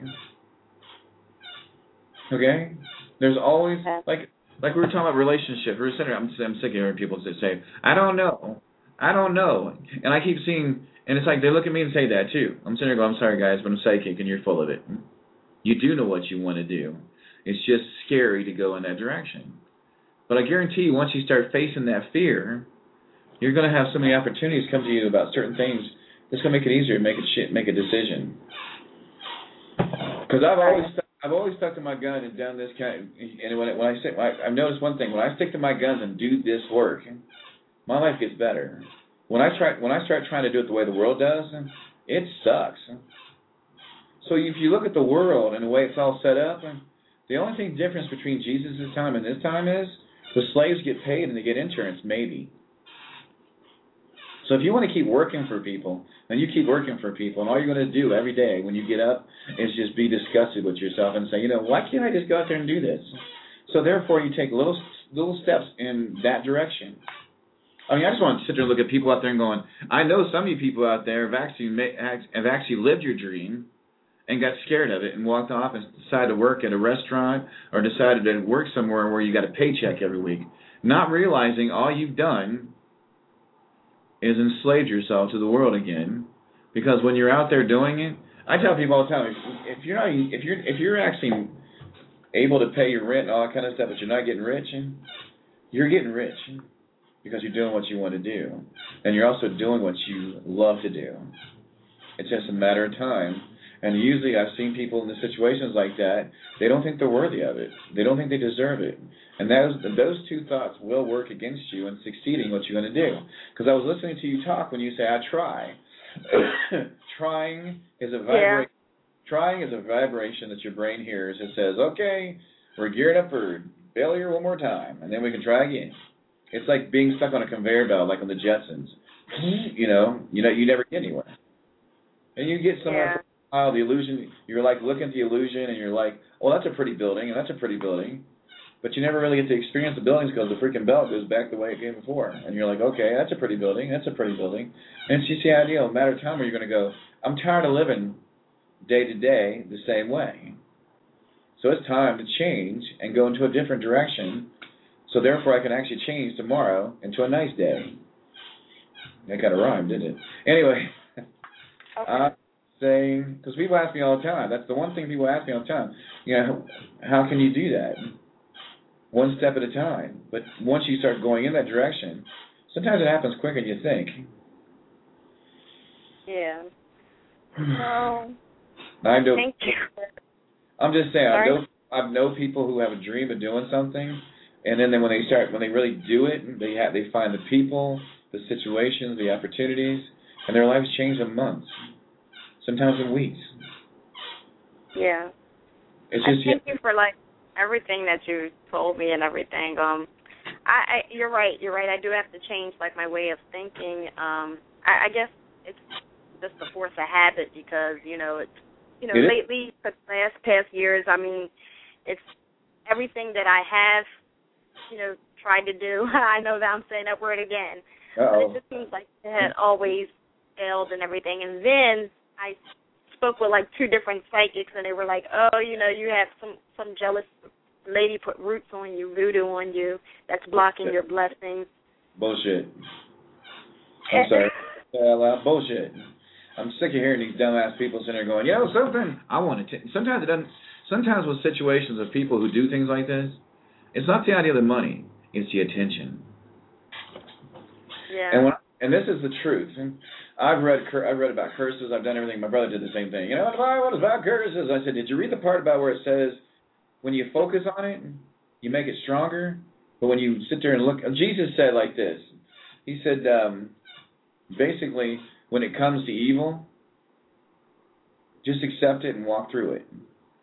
Okay? There's always, like like we were talking about relationship. We were sitting there, I'm, I'm sick of hearing people say, I don't know. I don't know. And I keep seeing, and it's like they look at me and say that too. I'm sitting there going, I'm sorry guys, but I'm psychic and you're full of it. You do know what you want to do. It's just scary to go in that direction. But I guarantee you, once you start facing that fear, you're going to have so many opportunities come to you about certain things. It's going to make it easier to make a shit, make a decision. Because I've always I've always stuck to my gun and done this kind of, and when, when I say, I've noticed one thing, when I stick to my guns and do this work, my life gets better. When I try when I start trying to do it the way the world does, it sucks. So if you look at the world and the way it's all set up, the only thing difference between Jesus' time and this time is the slaves get paid and they get insurance, maybe. So if you want to keep working for people, then you keep working for people, and all you're going to do every day when you get up is just be disgusted with yourself and say, you know, why can't I just go out there and do this? So therefore, you take little little steps in that direction. I mean, I just want to sit there and look at people out there and going, I know some of you people out there have actually have actually lived your dream and got scared of it and walked off and decided to work at a restaurant or decided to work somewhere where you got a paycheck every week, not realizing all you've done is enslaved yourself to the world again, because when you're out there doing it, I tell people all the time, if, if you're not, if you're, if you're actually able to pay your rent and all that kind of stuff, but you're not getting rich, you're getting rich because you're doing what you want to do, and you're also doing what you love to do. It's just a matter of time. And usually I've seen people in the situations like that, they don't think they're worthy of it. They don't think they deserve it. And those, those two thoughts will work against you in succeeding what you're going to do. Because I was listening to you talk when you say, I try. Trying is a vibration. Yeah. Trying is a vibration that your brain hears. It says, okay, we're gearing up for failure one more time, and then we can try again. It's like being stuck on a conveyor belt, like on the Jetsons. You know, you know, you never get anywhere. And you get somewhere... Yeah. Oh, the illusion, you're like looking at the illusion and you're like, well, that's a pretty building and that's a pretty building. But you never really get to experience the buildings because the freaking belt goes back the way it came before. And you're like, okay, that's a pretty building, that's a pretty building. And it's just the idea, a matter of time where you're going to go, I'm tired of living day to day the same way. So it's time to change and go into a different direction. So therefore I can actually change tomorrow into a nice day. That kind of rhymed, didn't it? Anyway. Okay. Uh, saying, because people ask me all the time, that's the one thing people ask me all the time, you know, how can you do that? One step at a time. But once you start going in that direction, sometimes it happens quicker than you think. Yeah. So, I know, thank you. I'm just saying, I know, I know people who have a dream of doing something, and then, then when they start, when they really do it, they have, they find the people, the situations, the opportunities, and their lives change in months. Sometimes in weeks. Yeah. It's just, I thank you for like everything that you told me and everything. Um, I, I you're right. You're right. I do have to change like my way of thinking. Um, I, I guess it's just to force a habit because you know it's you know it lately for the last past years. I mean, it's everything that I have you know tried to do. I know that I'm saying that word again. Uh-oh. But it just seems like it had always failed and everything, and then I spoke with like two different psychics, and they were like, "Oh, you know, you have some some jealous lady put roots on you, voodoo on you, that's blocking Bullshit. your blessings." Bullshit. I'm sorry. Uh, bullshit. I'm sick of hearing these dumbass people sitting there going, "Yo, something I want to." T-. Sometimes it doesn't. Sometimes with situations of people who do things like this, it's not the idea of the money; it's the attention. Yeah. And when, and this is the truth. I've read I've read about curses. I've done everything. My brother did the same thing. You know, what about curses? I said, did you read the part about where it says when you focus on it, you make it stronger? But when you sit there and look, Jesus said like this. He said, um, basically, when it comes to evil, just accept it and walk through it.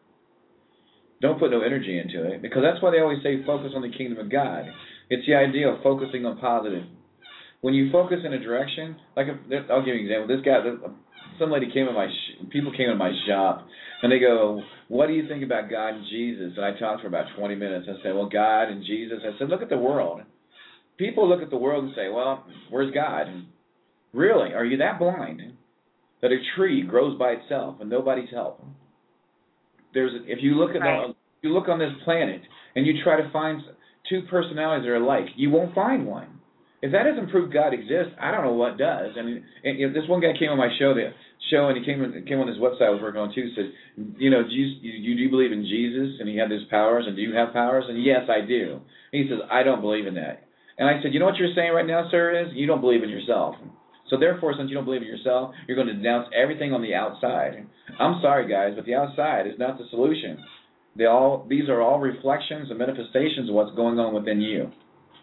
Don't put no energy into it, because that's why they always say focus on the kingdom of God. It's the idea of focusing on positive. When you focus in a direction, like if, I'll give you an example. This guy, some lady came in my, people came in my shop, and they go, "What do you think about God and Jesus?" And I talked for about twenty minutes. I said, "Well, God and Jesus." I said, "Look at the world. People look at the world and say, well, where's God? Really? Are you that blind that a tree grows by itself and nobody's help? There's, if you look at right. the, if you look on this planet and you try to find two personalities that are alike, you won't find one. If that doesn't prove God exists, I don't know what does." I mean, and, you know, this one guy came on my show, the show, and he came came on this website I was working on too. Said, "You know, do you, you do you believe in Jesus and he had his powers, and do you have powers?" And yes, I do. And he says, "I don't believe in that." And I said, "You know what you're saying right now, sir? Is you don't believe in yourself. So therefore, since you don't believe in yourself, you're going to denounce everything on the outside. I'm sorry, guys, but the outside is not the solution. They all these are all reflections and manifestations of what's going on within you.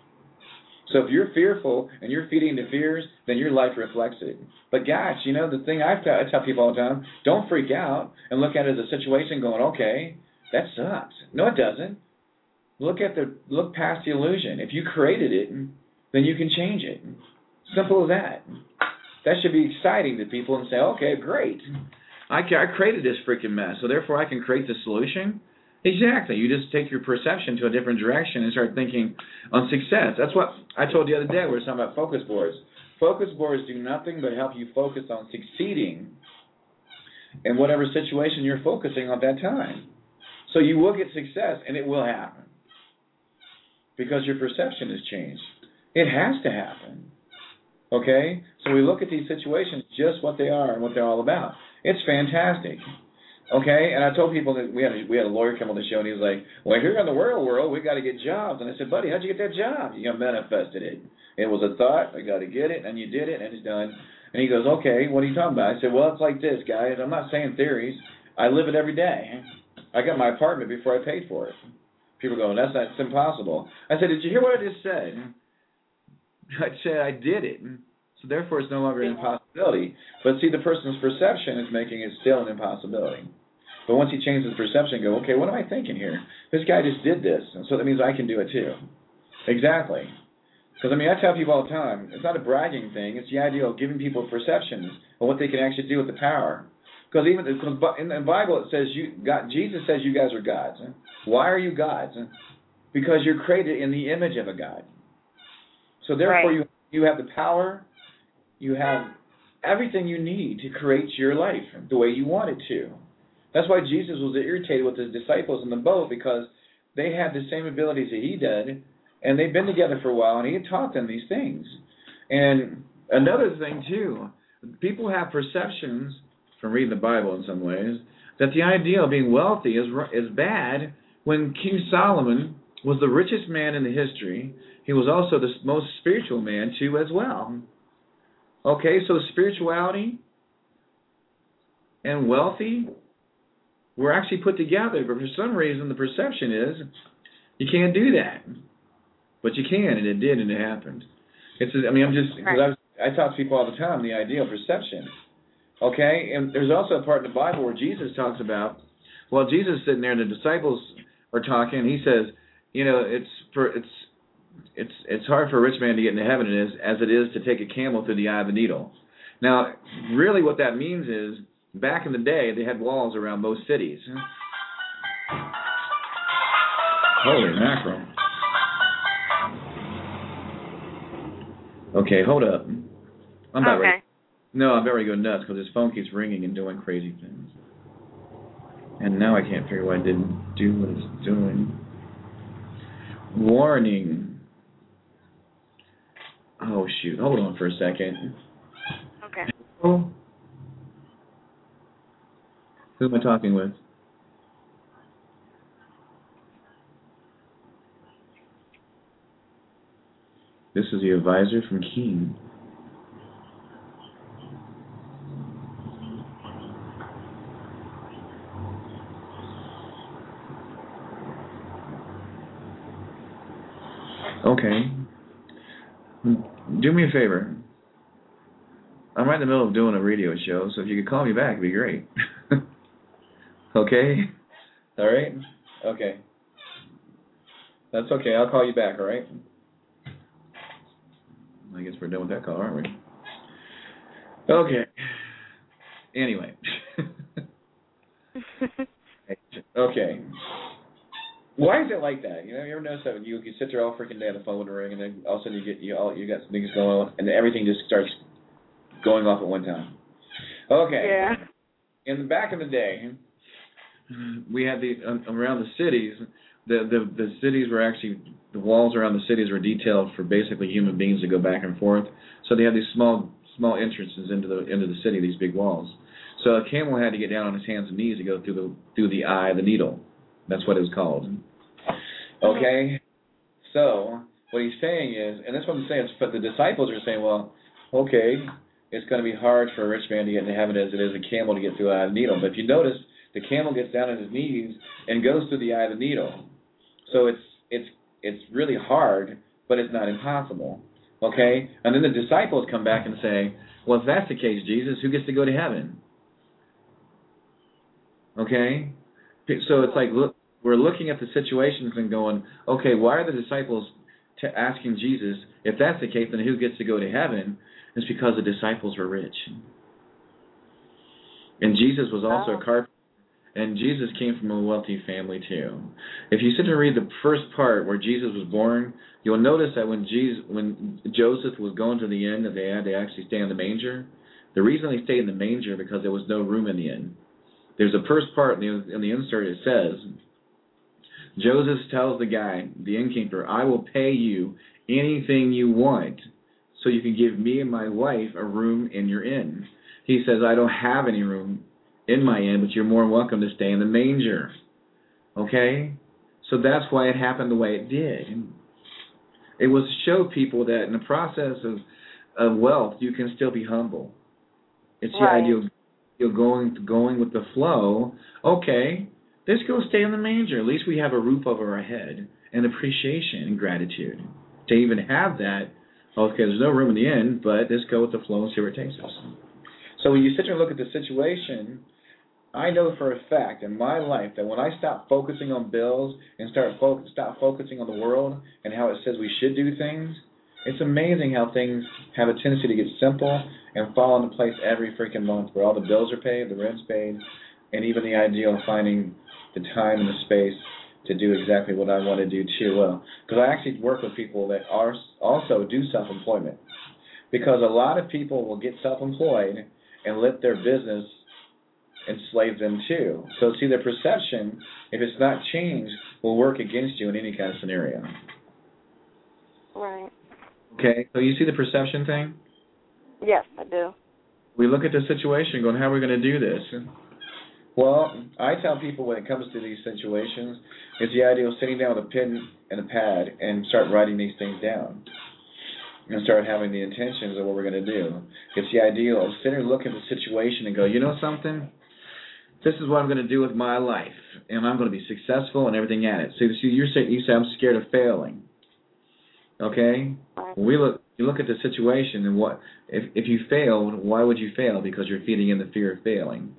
So if you're fearful and you're feeding into fears, then your life reflects it. But gosh, you know, the thing I tell, I tell people all the time, don't freak out and look at it as a situation going, okay, that sucks. No, it doesn't. Look at the look past the illusion. If you created it, then you can change it. Simple as that. That should be exciting to people and say, okay, great. I, I created this freaking mess, so therefore I can create the solution. Exactly. You just take your perception to a different direction and start thinking on success. That's what I told you the other day. We were talking about focus boards. Focus boards do nothing but help you focus on succeeding in whatever situation you're focusing on that time. So you will get success, and it will happen because your perception has changed. It has to happen. Okay? So we look at these situations just what they are and what they're all about. It's fantastic. Okay? And I told people that we had a, we had a lawyer come on the show, and he was like, well, here in the real world, we got to get jobs. And I said, buddy, how'd you get that job? You manifested it. It was a thought. I got to get it, and you did it, and it's done. And he goes, okay, what are you talking about? I said, well, it's like this, guys. I'm not saying theories. I live it every day. I got my apartment before I paid for it. People go, that's not, it's impossible. I said, did you hear what I just said? I said, I did it. So therefore, it's no longer an impossibility. But see, the person's perception is making it still an impossibility. But once he changes his perception, go, okay, what am I thinking here? This guy just did this, and so that means I can do it too. Exactly. Because, I mean, I tell people all the time, it's not a bragging thing. It's the idea of giving people perceptions of what they can actually do with the power. Because even in the Bible it says, you, God, Jesus says you guys are gods. Why are you gods? Because you're created in the image of a God. So therefore, right. you you have the power, you have everything you need to create your life the way you want it to. That's why Jesus was irritated with his disciples in the boat, because they had the same abilities that he did, and they'd been together for a while, and he had taught them these things. And another thing, too, people have perceptions, from reading the Bible in some ways, that the idea of being wealthy is is bad, when King Solomon was the richest man in the history. He was also the most spiritual man, too, as well. Okay, so spirituality and wealthy were actually put together, but for some reason the perception is you can't do that. But you can, and it did, and it happened. It's. I mean, I'm just, because I, I talk to people all the time, the idea of perception. Okay, and there's also a part in the Bible where Jesus talks about, well, Jesus is sitting there and the disciples are talking, and he says, you know, it's for it's it's it's hard for a rich man to get into heaven as as it is to take a camel through the eye of a needle. Now, really, what that means is, back in the day, they had walls around most cities. Holy mackerel! Okay, hold up. I'm not okay. ready. No, I'm very good nuts because his phone keeps ringing and doing crazy things. And now I can't figure why it didn't do what it's doing. Warning. Oh, shoot. Hold on for a second. Okay. Oh. Who am I talking with? This is the advisor from Keene. Okay. Do me a favor. I'm right in the middle of doing a radio show, so if you could call me back, it'd be great. Okay? All right? Okay. That's okay. I'll call you back, all right? I guess we're done with that call, aren't we? Okay. Anyway. Okay. Why is it like that? You know, you ever notice that you you sit there all freaking day on the phone with a ring, and then all of a sudden you get you all you got some things going on, and then everything just starts going off at one time. Okay. Yeah. In the back in the day, we had the um, around the cities. The, the the cities were actually the walls around the cities were detailed for basically human beings to go back and forth. So they had these small small entrances into the into the city, these big walls. So a camel had to get down on his hands and knees to go through the through the eye of the needle. That's what it was called. Okay? So, what he's saying is, and that's what I'm saying, but the disciples are saying, well, okay, it's going to be hard for a rich man to get into heaven as it is a camel to get through the eye of the needle. But if you notice, the camel gets down on his knees and goes through the eye of the needle. So it's it's it's really hard, but it's not impossible. Okay? And then the disciples come back and say, well, if that's the case, Jesus, who gets to go to heaven? Okay? So it's like, look, we're looking at the situations and going, okay, why are the disciples t- asking Jesus, if that's the case, then who gets to go to heaven? It's because the disciples were rich. And Jesus was also oh. a carpenter. And Jesus came from a wealthy family too. If you sit and read the first part where Jesus was born, you'll notice that when Jesus, when Joseph was going to the inn, that they had to actually stay in the manger. The reason they stayed in the manger because there was no room in the inn. There's a first part in the, in the insert. It says, Joseph tells the guy, the innkeeper, I will pay you anything you want, so so you can give me and my wife a room in your inn. He says, I don't have any room in my inn, but you're more than welcome to stay in the manger. Okay? So that's why it happened the way it did. It was to show people that in the process of, of wealth, you can still be humble. It's the right. idea of you're going, going with the flow. Okay, let's go stay in the manger. At least we have a roof over our head and appreciation and gratitude. To even have that, okay, there's no room in the inn, but let's go with the flow and see where it takes us. So when you sit there and look at the situation, I know for a fact in my life that when I stop focusing on bills and start fo- stop focusing on the world and how it says we should do things, it's amazing how things have a tendency to get simple and fall into place every freaking month where all the bills are paid, the rent's paid, and even the idea of finding the time and the space to do exactly what I want to do too well. Because I actually work with people that are also do self-employment. Because a lot of people will get self-employed and let their business enslave them too. So see, their perception, if it's not changed, will work against you in any kind of scenario. Right. Okay, so you see the perception thing? Yes, I do. We look at the situation going, how are we going to do this? Well, I tell people when it comes to these situations, it's the idea of sitting down with a pen and a pad and start writing these things down and start having the intentions of what we're going to do. It's the idea of sitting and looking at the situation and go, you know something? This is what I'm going to do with my life, and I'm going to be successful and everything at it. So you say, you say I'm scared of failing. Okay? When we look, you look at the situation and what if if you failed, why would you fail? Because you're feeding in the fear of failing.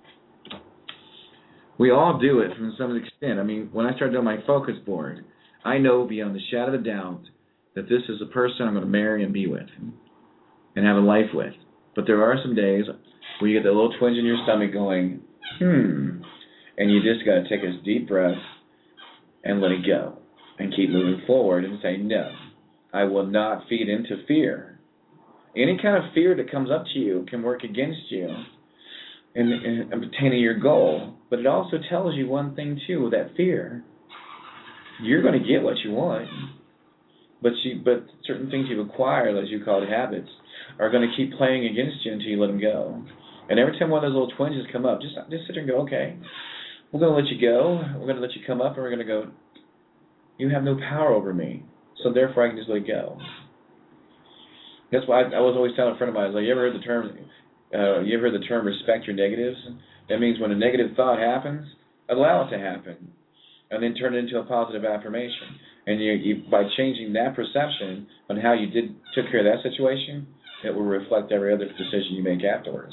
We all do it from some extent. I mean, when I started doing my focus board, I know beyond the shadow of a doubt that this is a person I'm going to marry and be with and have a life with. But there are some days where you get that little twinge in your stomach going, hmm, and you just got to take a deep breath and let it go and keep moving forward and say, no, I will not feed into fear. Any kind of fear that comes up to you can work against you in, in obtaining your goal. But it also tells you one thing, too, with that fear. You're going to get what you want. But you, but certain things you've acquired, as you call it habits, are going to keep playing against you until you let them go. And every time one of those little twinges come up, just, just sit there and go, okay, we're going to let you go. We're going to let you come up, and we're going to go, you have no power over me. So therefore, I can just let go. That's why I, I was always telling a friend of mine, I was like, you ever heard the term, uh, you ever heard the term respect your negatives? That means when a negative thought happens, allow it to happen, and then turn it into a positive affirmation. And you, you by changing that perception on how you did took care of that situation, it will reflect every other decision you make afterwards.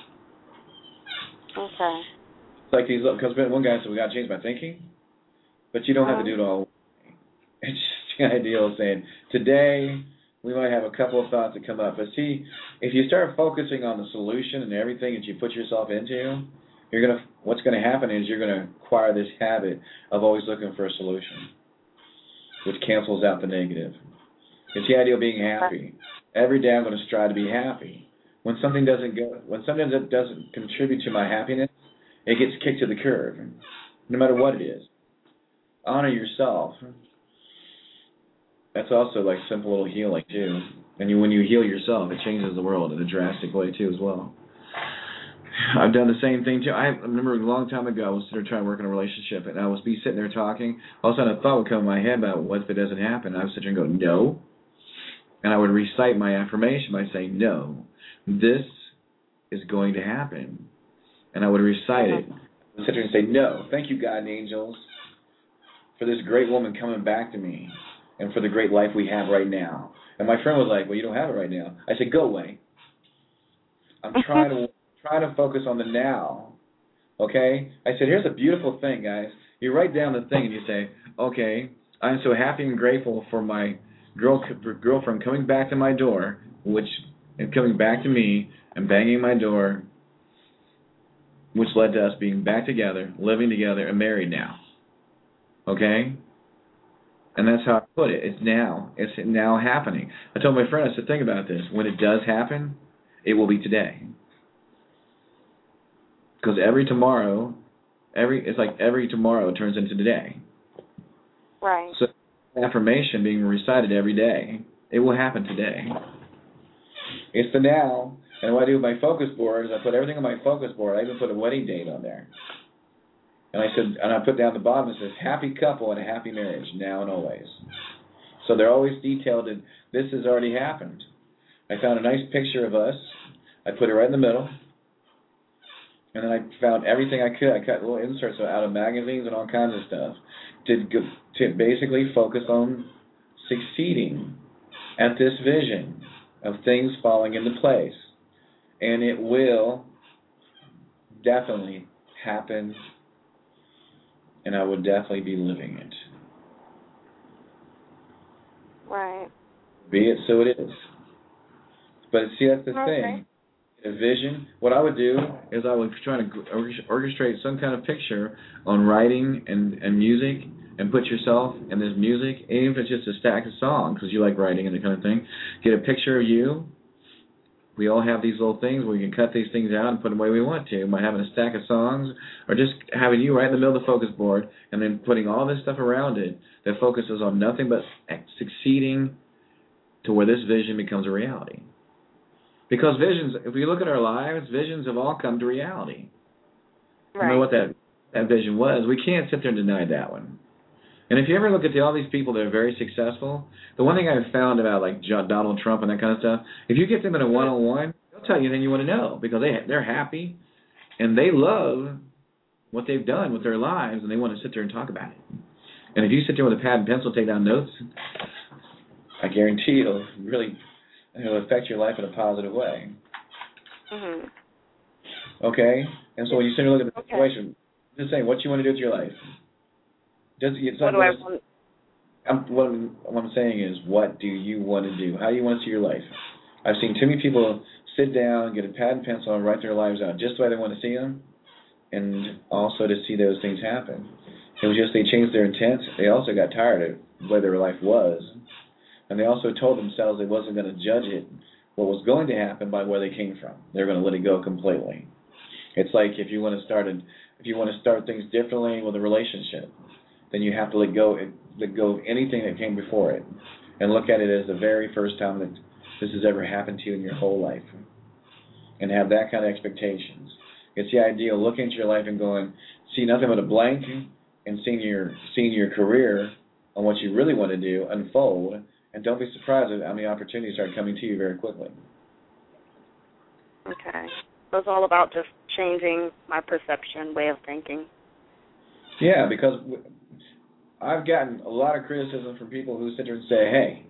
Okay. It's like these, because one guy said, we got to change my thinking, but you don't have to do it all. It's just the idea of saying, today we might have a couple of thoughts that come up. But see, if you start focusing on the solution and everything that you put yourself into, you're gonna. What's going to happen is you're going to acquire this habit of always looking for a solution, which cancels out the negative. It's the idea of being happy. Every day I'm going to strive to be happy. When something doesn't go, when something that doesn't contribute to my happiness, it gets kicked to the curb, no matter what it is. Honor yourself. That's also like simple little healing too. And you, when you heal yourself, it changes the world in a drastic way too as well. I've done the same thing too. I remember a long time ago I was sitting there trying to work in a relationship, and I was be sitting there talking. All of a sudden a thought would come in my head about what if it doesn't happen. I would sit there and go, no. And I would recite my affirmation by saying, no, this is going to happen. And I would recite it. I would sit there and say, no, thank you, God and angels, for this great woman coming back to me and for the great life we have right now. And my friend was like, well, you don't have it right now. I said, go away. I'm trying to trying to focus on the now. Okay? I said, here's a beautiful thing, guys. You write down the thing and you say, okay, I'm so happy and grateful for my girl girlfriend coming back to my door, which and coming back to me and banging my door, which led to us being back together, living together, and married now. Okay? And that's how I put it. It's now. It's now happening. I told my friend, I said, think about this. When it does happen, it will be today. Because every tomorrow, every it's like every tomorrow turns into today. Right. So affirmation being recited every day, it will happen today. It's the now. And what I do with my focus board is I put everything on my focus board. I even put a wedding date on there. And I said, and I put down the bottom, it says, happy couple and a happy marriage, now and always. So they're always detailed, and this has already happened. I found a nice picture of us. I put it right in the middle. And then I found everything I could. I cut little inserts out of magazines and all kinds of stuff to, to basically focus on succeeding at this vision of things falling into place. And it will definitely happen, and I would definitely be living it. Right. Be it so it is. But see, that's the Okay. thing. A vision, what I would do is I would try to orchestrate some kind of picture on writing and, and music and put yourself in this music, even if it's just a stack of songs, because you like writing and that kind of thing. Get a picture of you. We all have these little things where we can cut these things out and put them the way we want to, by having a stack of songs, or just having you right in the middle of the focus board and then putting all this stuff around it that focuses on nothing but succeeding to where this vision becomes a reality. Because visions, if we look at our lives, visions have all come to reality. Right. No matter what that, that vision was, we can't sit there and deny that one. And if you ever look at the, all these people that are very successful, the one thing I've found about like John, Donald Trump and that kind of stuff, if you get them in a one-on-one, they'll tell you anything you want to know because they, they're happy and they love what they've done with their lives and they want to sit there and talk about it. And if you sit there with a pad and pencil, take down notes, I guarantee you it'll really it'll affect your life in a positive way. Mhm. Okay? And so when you sit and look at the Okay. situation, just saying what you want to do with your life. Just, it's What not do I just, want? I'm, what, I'm, what I'm saying is, what do you want to do? How do you want to see your life? I've seen too many people sit down, get a pad and pencil, and write their lives out just the way they want to see them, and also to see those things happen. It was just they changed their intent. They also got tired of the way their life was, and they also told themselves they wasn't going to judge it, what was going to happen, by where they came from. They're going to let it go completely. It's like if you want to start a, if you want to start things differently with a relationship, then you have to let go let go of anything that came before it and look at it as the very first time that this has ever happened to you in your whole life, and have that kind of expectations. It's the idea of looking at your life and going, see nothing but a blank, and seeing your seeing your career on what you really want to do unfold, and don't be surprised at how many opportunities start coming to you very quickly. Okay. So it's all about just changing my perception, way of thinking. Yeah, because I've gotten a lot of criticism from people who sit there and say, hey,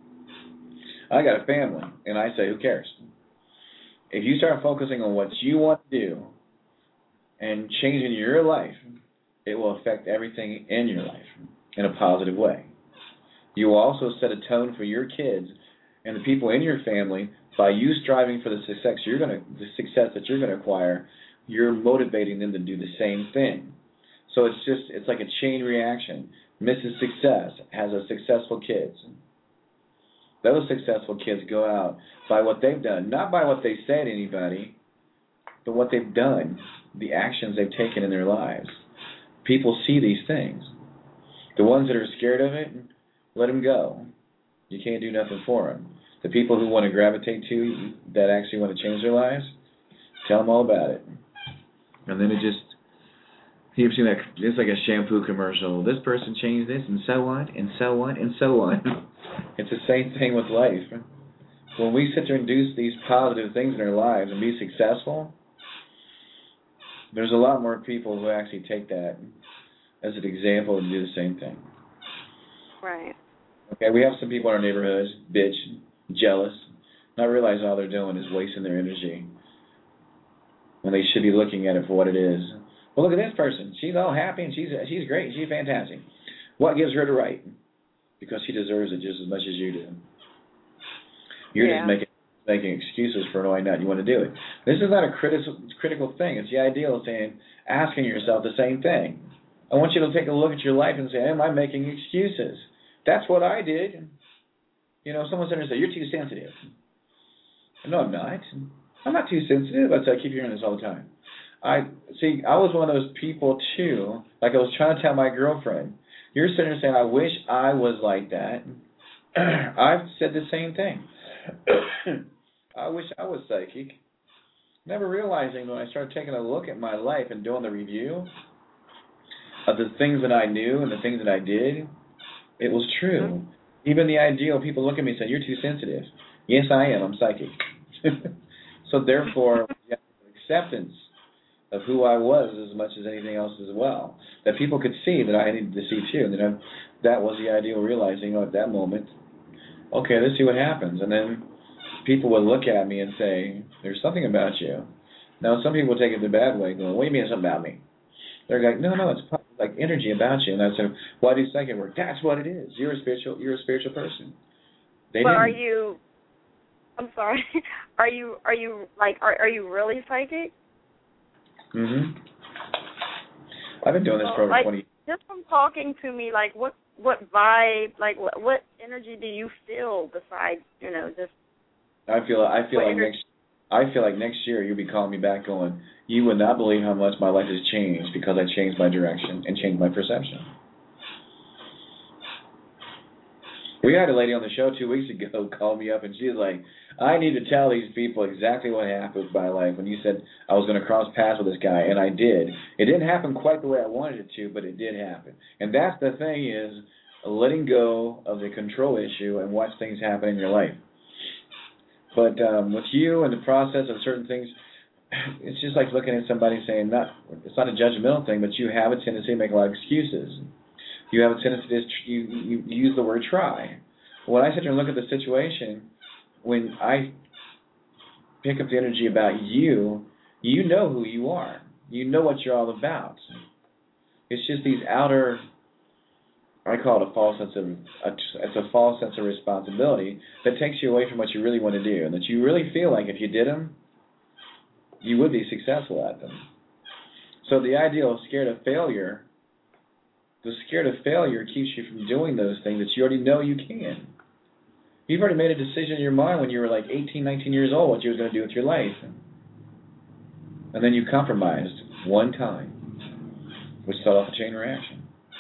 I got a family. And I say, who cares? If you start focusing on what you want to do and changing your life, it will affect everything in your life in a positive way. You will also set a tone for your kids and the people in your family by you striving for the success you're going to, the success that you're going to acquire. You're motivating them to do the same thing. So it's just, it's like a chain reaction. Missus Success has a successful kids. Those successful kids go out by what they've done, not by what they say to anybody, but what they've done, the actions they've taken in their lives. People see these things. The ones that are scared of it, let them go. You can't do nothing for them. The people who want to gravitate to you, that actually want to change their lives, tell them all about it. And then it just, you've seen that, it's like a shampoo commercial. This person changed this, and so on, and so on, and so on. It's the same thing with life. When we sit there and do these positive things in our lives and be successful, there's a lot more people who actually take that as an example and do the same thing. Right. Okay, we have some people in our neighborhoods, bitch, jealous, not realizing all they're doing is wasting their energy when they should be looking at it for what it is. Well, look at this person. She's all happy and she's she's great. She's fantastic. What gives her the right? Because she deserves it just as much as you do. You're yeah. just making making excuses for why not you want to do it. This is not a critical critical thing. It's the idea of saying, asking yourself the same thing. I want you to take a look at your life and say, am I making excuses? That's what I did. You know, someone's going to say, you're too sensitive. No, I'm not. I'm not too sensitive. I keep hearing this all the time. I see, I was one of those people, too. Like I was trying to tell my girlfriend, you're sitting there saying, I wish I was like that. I've said the same thing. I wish I was psychic. Never realizing when I started taking a look at my life and doing the review of the things that I knew and the things that I did, it was true. Mm-hmm. Even the ideal, people look at me and say, you're too sensitive. Yes, I am. I'm psychic. So therefore, acceptance of who I was as much as anything else as well. That people could see that I needed to see too. And that, that was the ideal, realizing, you know, at that moment, okay, let's see what happens. And then people would look at me and say, there's something about you. Now, some people take it the bad way, going, what do you mean there's something about me? They're like, no, no, it's like energy about you. And I said, why do psychic work? That's what it is. You're a spiritual, you're a spiritual person. They but didn't. Are you, I'm sorry, are you, are you, like, are, are you really psychic? Mm-hmm. I've been doing this so, for over like, twenty years. Just from talking to me, like, what, what vibe, like, what, what energy do you feel besides, you know, just I feel I feel like next I feel like next year you'll be calling me back going, you would not believe how much my life has changed because I changed my direction and changed my perception. We had a lady on the show two weeks ago call me up and she was like, I need to tell these people exactly what happened with my life when you said I was going to cross paths with this guy, and I did. It didn't happen quite the way I wanted it to, but it did happen. And that's the thing is letting go of the control issue and watch things happen in your life. But um, with you and the process of certain things, it's just like looking at somebody saying, not, it's not a judgmental thing, but you have a tendency to make a lot of excuses. You have a tendency to you, you, you use the word try. When I sit there and look at the situation, when I pick up the energy about you, you know who you are. You know what you're all about. It's just these outer, I call it a false sense of, a, it's a false sense of responsibility that takes you away from what you really want to do, and that you really feel like if you did them, you would be successful at them. So the idea of scared of failure, the scared of failure keeps you from doing those things that you already know you can. You've already made a decision in your mind when you were like eighteen, nineteen years old what you were going to do with your life. And then you compromised one time, which set off a chain reaction.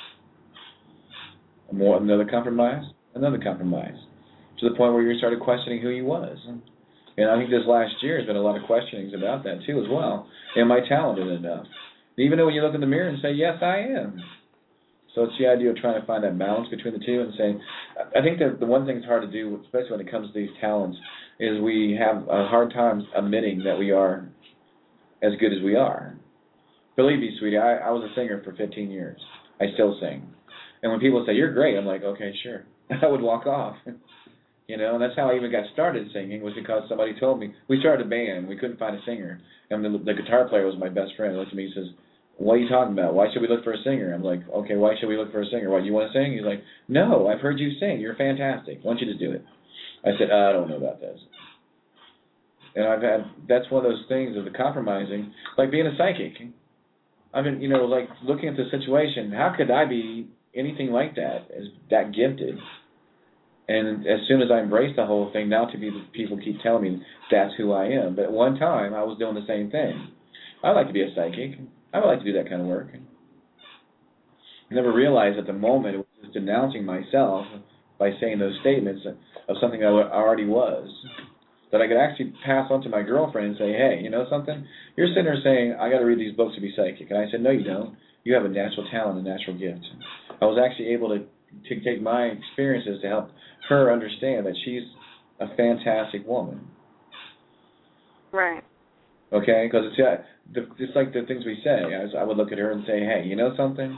More, another compromise, another compromise, to the point where you started questioning who you was. And I think this last year has been a lot of questionings about that too as well. Am I talented enough? And even though when you look in the mirror and say, yes, I am. So it's the idea of trying to find that balance between the two and saying, I think that the one thing that's hard to do, especially when it comes to these talents, is we have a hard time admitting that we are as good as we are. Believe me, sweetie, I, I was a singer for fifteen years. I still sing. And when people say, you're great, I'm like, okay, sure. I would walk off. You know, and that's how I even got started singing, was because somebody told me. We started a band. We couldn't find a singer. And the, the guitar player was my best friend. He looked at me and says, what are you talking about? Why should we look for a singer? I'm like, okay, why should we look for a singer? Why, you want to sing? He's like, no, I've heard you sing. You're fantastic. Why don't you just do it? I said, uh, I don't know about this. And I've had, that's one of those things of the compromising, like being a psychic. I've been, you know, like looking at the situation, how could I be anything like that, as that gifted? And as soon as I embraced the whole thing, now to be, people keep telling me that's who I am. But at one time, I was doing the same thing. I'd like to be a psychic. I would like to do that kind of work. I never realized at the moment it was just denouncing myself by saying those statements of something I already was. That I could actually pass on to my girlfriend and say, hey, you know something? You're sitting there saying, I got to read these books to be psychic. And I said, no, you don't. You have a natural talent, a natural gift. I was actually able to, to take my experiences to help her understand that she's a fantastic woman. Right. Okay? Because it's, yeah, the, it's like the things we say. I, was, I would look at her and say, hey, you know something?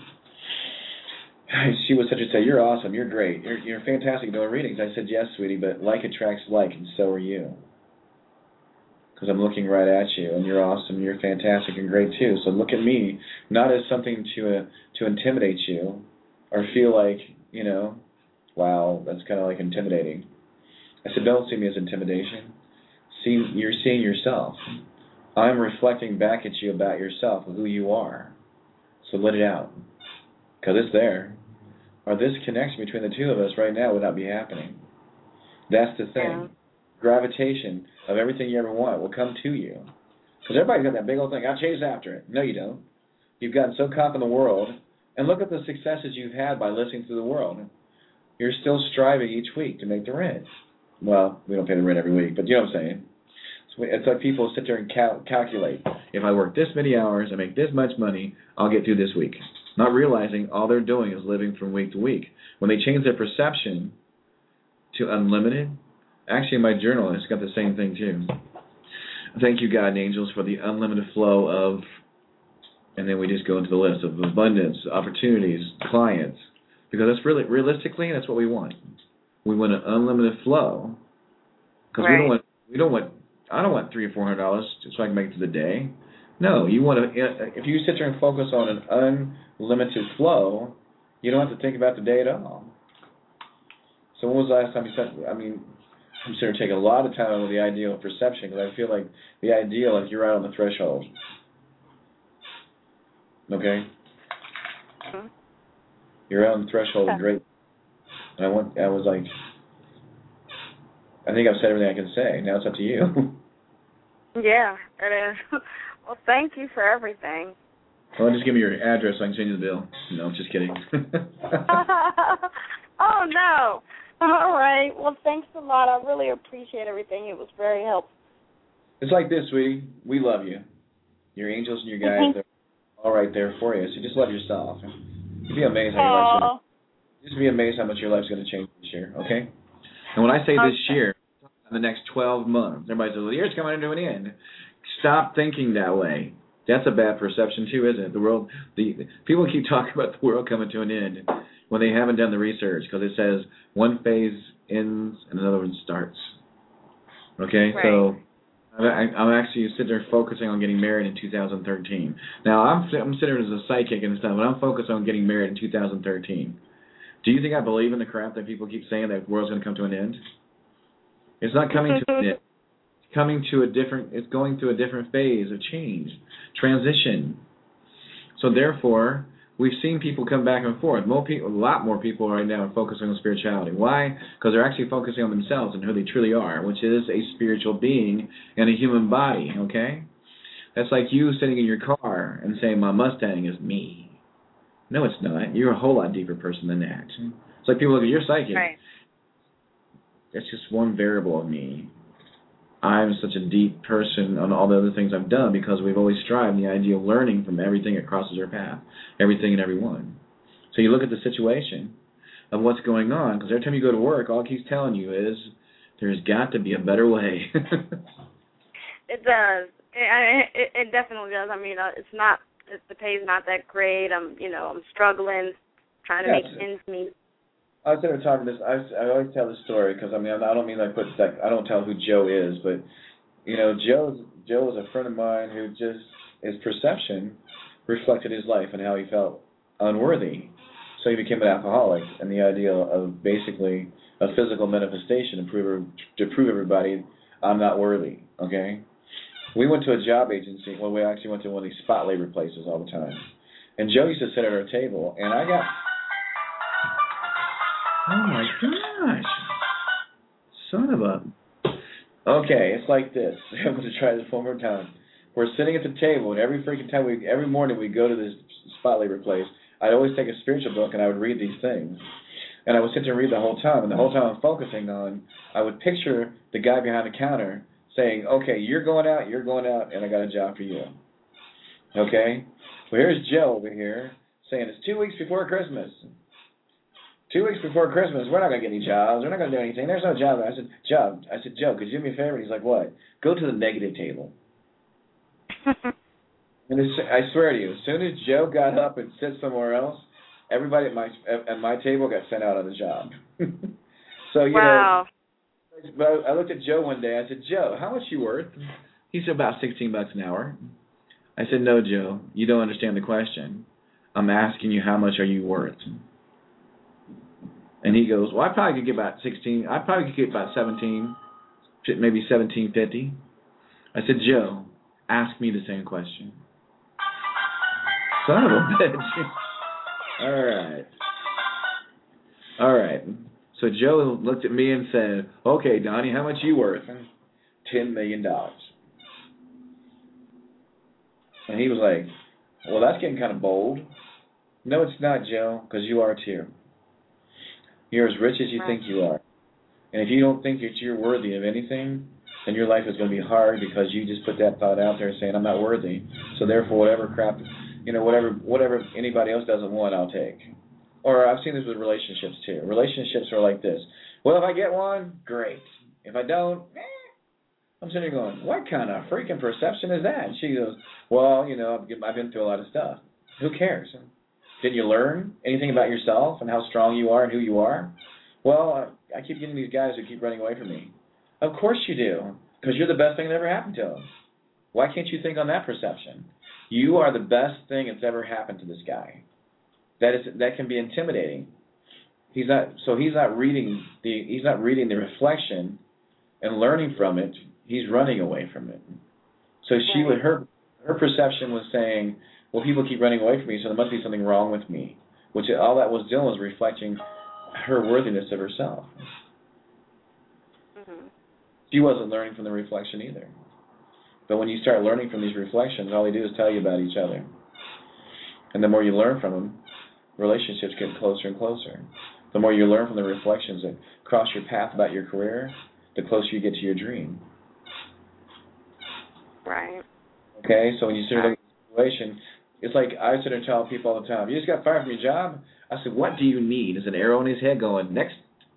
She would such and say, you're awesome, you're great, you're, you're fantastic doing readings. I said, yes, sweetie, but like attracts like, and so are you. Because I'm looking right at you, and you're awesome, you're fantastic and great too. So look at me, not as something to uh, to intimidate you, or feel like, you know, wow, that's kind of like intimidating. I said, don't see me as intimidation. See, you're seeing yourself. I'm reflecting back at you about yourself, who you are. So let it out, because it's there. Or this connection between the two of us right now would not be happening. That's the thing. Yeah. Gravitation of everything you ever want will come to you. Because everybody's got that big old thing, I'll chase after it. No, you don't. You've gotten so caught in the world, and look at the successes you've had by listening to the world. You're still striving each week to make the rent. Well, we don't pay the rent every week, but you know what I'm saying. It's like people sit there and cal- calculate. If I work this many hours, I make this much money, I'll get through this week. Not realizing all they're doing is living from week to week. When they change their perception to unlimited, actually in my journal it's got the same thing too. Thank you, God and angels, for the unlimited flow of, and then we just go into the list of abundance, opportunities, clients, because that's really, realistically, that's what we want. We want an unlimited flow, because right. we don't want, we don't want, I don't want three or four hundred dollars just so I can make it to the day. No, you want to. If you sit there and focus on an unlimited flow, you don't have to think about the day at all. So when was the last time you said? I mean, I'm sure taking a lot of time with the ideal of perception, because I feel like the ideal is you're out on the threshold. Okay. Mm-hmm. You're out on the threshold. Yeah. Great. And I want. I was like, I think I've said everything I can say. Now it's up to you. Yeah, it is. Well, thank you for everything. Well, just give me your address so I can send you the bill. No, just kidding. Oh, no. All right. Well, thanks a lot. I really appreciate everything. It was very helpful. It's like this, sweetie. We love you. Your angels and your guides are all right there for you. So just love yourself. You'd be amazed how your life's going to Just be amazed how much your life's going to change this year, okay? And when I say okay. this year, in the next twelve months, everybody says, well, the year's coming to an end. Stop thinking that way. That's a bad perception too, isn't it? The world, the, the people keep talking about the world coming to an end when they haven't done the research, because it says one phase ends and another one starts. Okay, right. So I, I'm actually sitting there focusing on getting married in two thousand thirteen. Now I'm I'm sitting as a psychic and stuff, but I'm focused on getting married in two thousand thirteen. Do you think I believe in the crap that people keep saying that the world's going to come to an end? It's not coming to an end. Coming to a different, it's going through a different phase of change, transition. So therefore, we've seen people come back and forth. More people, a lot more people right now are focusing on spirituality. Why? Because they're actually focusing on themselves and who they truly are, which is a spiritual being in a human body. Okay, that's like you sitting in your car and saying, "My Mustang is me." No, it's not. You're a whole lot deeper person than that. It's like people look at your psychic. Right. That's just one variable of me. I'm such a deep person on all the other things I've done because we've always strived the idea of learning from everything that crosses our path, everything and everyone. So you look at the situation of what's going on, because every time you go to work, all it keeps telling you is there's got to be a better way. It does. It, it, it definitely does. I mean, uh, it's not, it's, the pay's not that great. I'm, you know, I'm struggling, trying to yeah, make ends meet. I was there talking this. I, I always tell this story because I mean I don't mean I put that I don't tell who Joe is, but you know Joe Joe was a friend of mine who just his perception reflected his life and how he felt unworthy, so he became an alcoholic. And the idea of basically a physical manifestation to prove to prove everybody I'm not worthy. Okay, we went to a job agency. Well, we actually went to one of these spot labor places all the time, and Joe used to sit at our table, and I got. Oh, my gosh. Son of a... Okay, it's like this. I'm going to try this one more time. We're sitting at the table, and every freaking time, we, every morning we go to this spot labor place, I'd always take a spiritual book, and I would read these things. And I would sit there and read the whole time, and the whole time I'm focusing on, I would picture the guy behind the counter saying, okay, you're going out, you're going out, and I got a job for you. Okay? Well, here's Joe over here saying it's two weeks before Christmas. Two weeks before Christmas, we're not going to get any jobs. We're not going to do anything. There's no job. I said, Joe, I said, Joe, could you do me a favor? And he's like, what? Go to the negative table. And it's, I swear to you, as soon as Joe got up and sit somewhere else, everybody at my at my table got sent out on the job. So, you wow. know, but I looked at Joe one day. I said, Joe, how much you worth? He said, about sixteen bucks an hour. I said, no, Joe, you don't understand the question. I'm asking you, how much are you worth? And he goes, well, I probably could get about sixteen. I probably could get about seventeen, maybe seventeen fifty. I said, Joe, ask me the same question. Son of a bitch. All right. All right. So Joe looked at me and said, okay, Donnie, how much you worth? Ten million dollars. And he was like, well, that's getting kind of bold. No, it's not, Joe, because you are too. You're as rich as you think you are. And if you don't think that you're worthy of anything, then your life is going to be hard because you just put that thought out there saying, I'm not worthy. So therefore, whatever crap, you know, whatever whatever anybody else doesn't want, I'll take. Or I've seen this with relationships too. Relationships are like this. Well, if I get one, great. If I don't, eh. I'm sitting there going, what kind of freaking perception is that? And she goes, well, you know, I've been through a lot of stuff. Who cares? Did you learn anything about yourself and how strong you are and who you are? Well, I keep getting these guys who keep running away from me. Of course you do, because you're the best thing that ever happened to them. Why can't you think on that perception? You are the best thing that's ever happened to this guy. That is that can be intimidating. He's not so he's not reading the he's not reading the reflection and learning from it. He's running away from it. So she would her her perception was saying, well, people keep running away from me, so there must be something wrong with me. Which all that was doing was reflecting her worthiness of herself. Mm-hmm. She wasn't learning from the reflection either. But when you start learning from these reflections, all they do is tell you about each other. And the more you learn from them, relationships get closer and closer. The more you learn from the reflections that cross your path about your career, the closer you get to your dream. Right. Okay, so when you sit at a situation, it's like I sit and tell people all the time, you just got fired from your job? I said, what do you need? There's an arrow in his head going, next.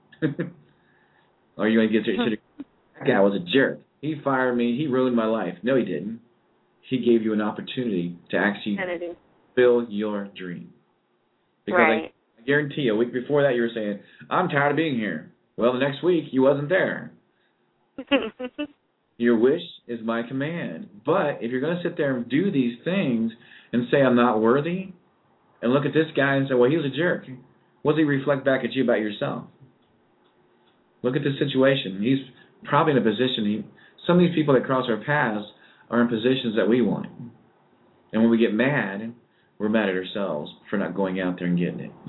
Or you want to get to that guy was a jerk. He fired me. He ruined my life. No, he didn't. He gave you an opportunity to actually fulfill your dream. Because right. I, I guarantee you, a week before that, you were saying, I'm tired of being here. Well, the next week, you wasn't there. Your wish is my command. But if you're going to sit there and do these things and say, I'm not worthy, and look at this guy and say, well, he was a jerk, what does he reflect back at you about yourself? Look at the situation. He's probably in a position, he, some of these people that cross our paths are in positions that we want. And when we get mad, we're mad at ourselves for not going out there and getting it.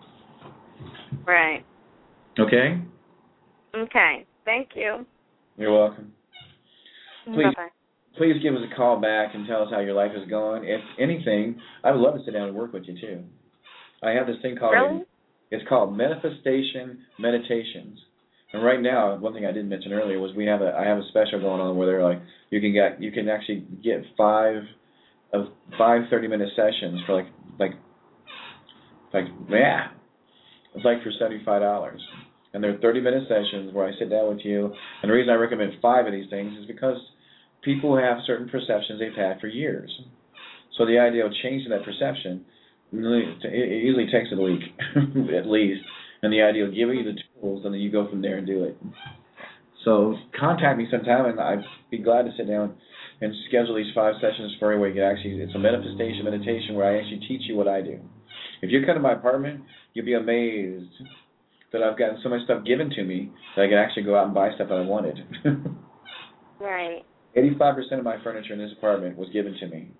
Right. Okay? Okay. Thank you. You're welcome. Please, Bye-bye. Please give us a call back and tell us how your life is going. If anything, I would love to sit down and work with you, too. I have this thing called, really? It's called Manifestation Meditations. And right now, one thing I didn't mention earlier was we have a I have a special going on where they're like you can get you can actually get five of five thirty minute sessions for like like like yeah, it's like for seventy five dollars, and they're thirty minute sessions where I sit down with you. And the reason I recommend five of these things is because people have certain perceptions they've had for years. So the idea of changing that perception it usually takes a week at least. And the idea of giving you the tools, and then you go from there and do it. So contact me sometime, and I'd be glad to sit down and schedule these five sessions for you where you can actually, it's a manifestation meditation where I actually teach you what I do. If you come to my apartment, you'll be amazed that I've gotten so much stuff given to me that I can actually go out and buy stuff that I wanted. Right. eighty-five percent of my furniture in this apartment was given to me.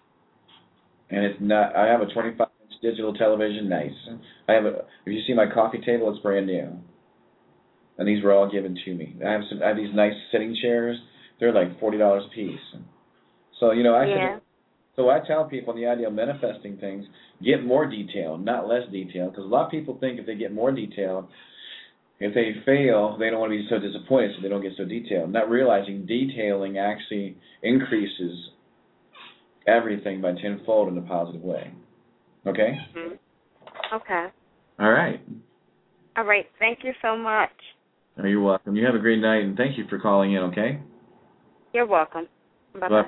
And it's not, I have a twenty-five inch digital television, nice. I have a, if you see my coffee table, it's brand new. And these were all given to me. I have some, I have these nice sitting chairs. They're like forty dollars a piece. So, you know, I yeah. said, so I tell people the idea of manifesting things, get more detail, not less detail. Because a lot of people think if they get more detail, if they fail, they don't want to be so disappointed, so they don't get so detailed. Not realizing detailing actually increases everything by tenfold in a positive way. Okay? Mm-hmm. Okay. All right. All right. Thank you so much. Oh, you're welcome. You have a great night, and thank you for calling in, okay? You're welcome. Bye-bye. Bye.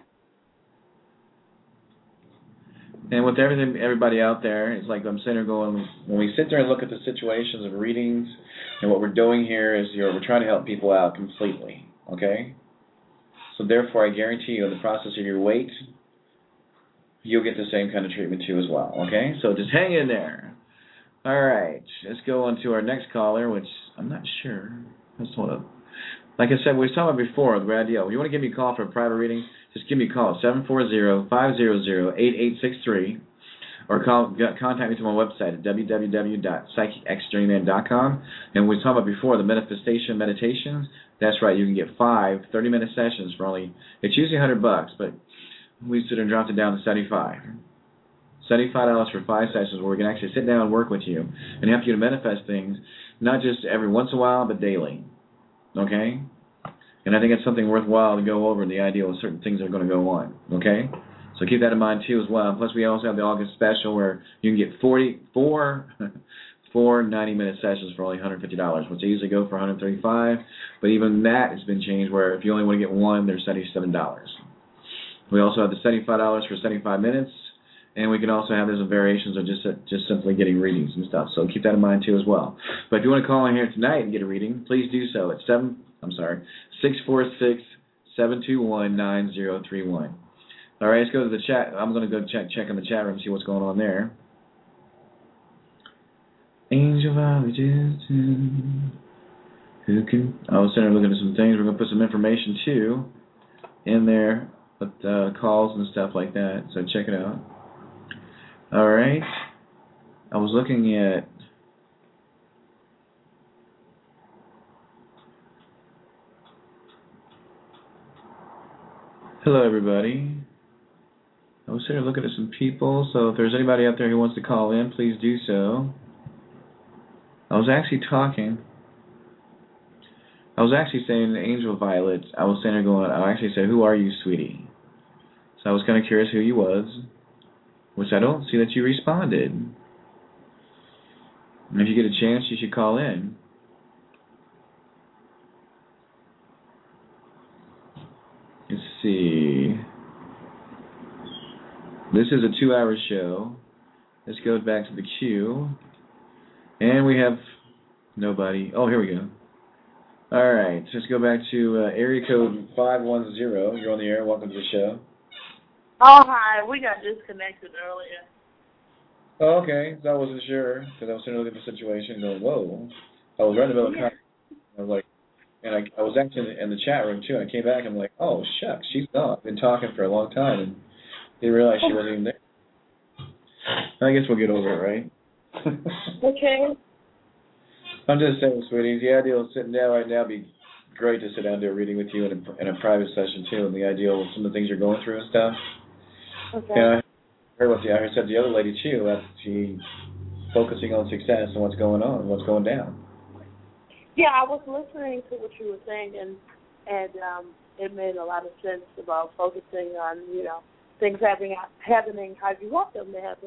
And with everything, everybody out there, it's like I'm sitting there going, when we sit there and look at the situations of readings, and what we're doing here is you're, we're trying to help people out completely, okay? So therefore, I guarantee you, in the process of your wait, you'll get the same kind of treatment too as well, okay? So just hang in there. All right, let's go on to our next caller, which I'm not sure. Let's hold up. Like I said, we were talking about before, the radio. If you want to give me a call for a private reading, just give me a call, seven four zero, five zero zero, eight eight six three, or call, contact me through my website at w w w dot psychic x journeyman dot com. And we were talking about before, the manifestation meditations. That's right, you can get five thirty minute sessions for only, it's usually one hundred bucks, but we sort of dropped it down to seventy-five. seventy-five dollars for five sessions where we can actually sit down and work with you and help you to manifest things, not just every once in a while, but daily. Okay? And I think it's something worthwhile to go over, the idea of certain things that are going to go on. Okay? So keep that in mind, too, as well. Plus, we also have the August special where you can get forty-four four ninety-minute sessions for only one hundred fifty dollars, which they usually go for one hundred thirty-five dollars. But even that has been changed where if you only want to get one, they're seventy-seven dollars. We also have the seventy-five dollars for seventy-five minutes. And we can also have there's some variations of just just simply getting readings and stuff. So keep that in mind, too, as well. But if you want to call in here tonight and get a reading, please do so at seven. I'm sorry, six four six, seven two one, nine zero three one. All right, let's go to the chat. I'm going to go check check in the chat room and see what's going on there. Angel Voyages, who can... I was sitting there looking at some things. We're going to put some information, too, in there, with uh, calls and stuff like that. So check it out. All right. I was looking at... Hello, everybody. I was sitting there looking at some people, so if there's anybody out there who wants to call in, please do so. I was actually talking. I was actually saying Angel Violet. I was saying her going, I actually said, who are you, sweetie? So I was kind of curious who you was, which I don't see that you responded. And if you get a chance, you should call in. Let's see. This is a two-hour show. Let's go back to the queue. And we have nobody. Oh, here we go. All right. So let's go back to uh, area code five one zero. You're on the air. Welcome to the show. Oh, hi. We got disconnected earlier. Oh, okay. So I wasn't sure because I was sitting looking at the situation and going, whoa. I was running about the yeah. I was like, and I, I was actually in the, in the chat room, too. And I came back and I'm like, oh, shucks, she's gone. I've been talking for a long time and didn't realize she wasn't even there. I guess we'll get over it, right? Okay. I'm just saying, sweetie, the idea of sitting down right now would be great to sit down and do a reading with you in a, in a private session, too, and the ideal of some of the things you're going through and stuff. Okay. And I heard what the, I said the other lady, too, that she focusing on success and what's going on and what's going down. Yeah, I was listening to what you were saying, and, and um, it made a lot of sense about focusing on, you know, things happening, happening how you want them to happen.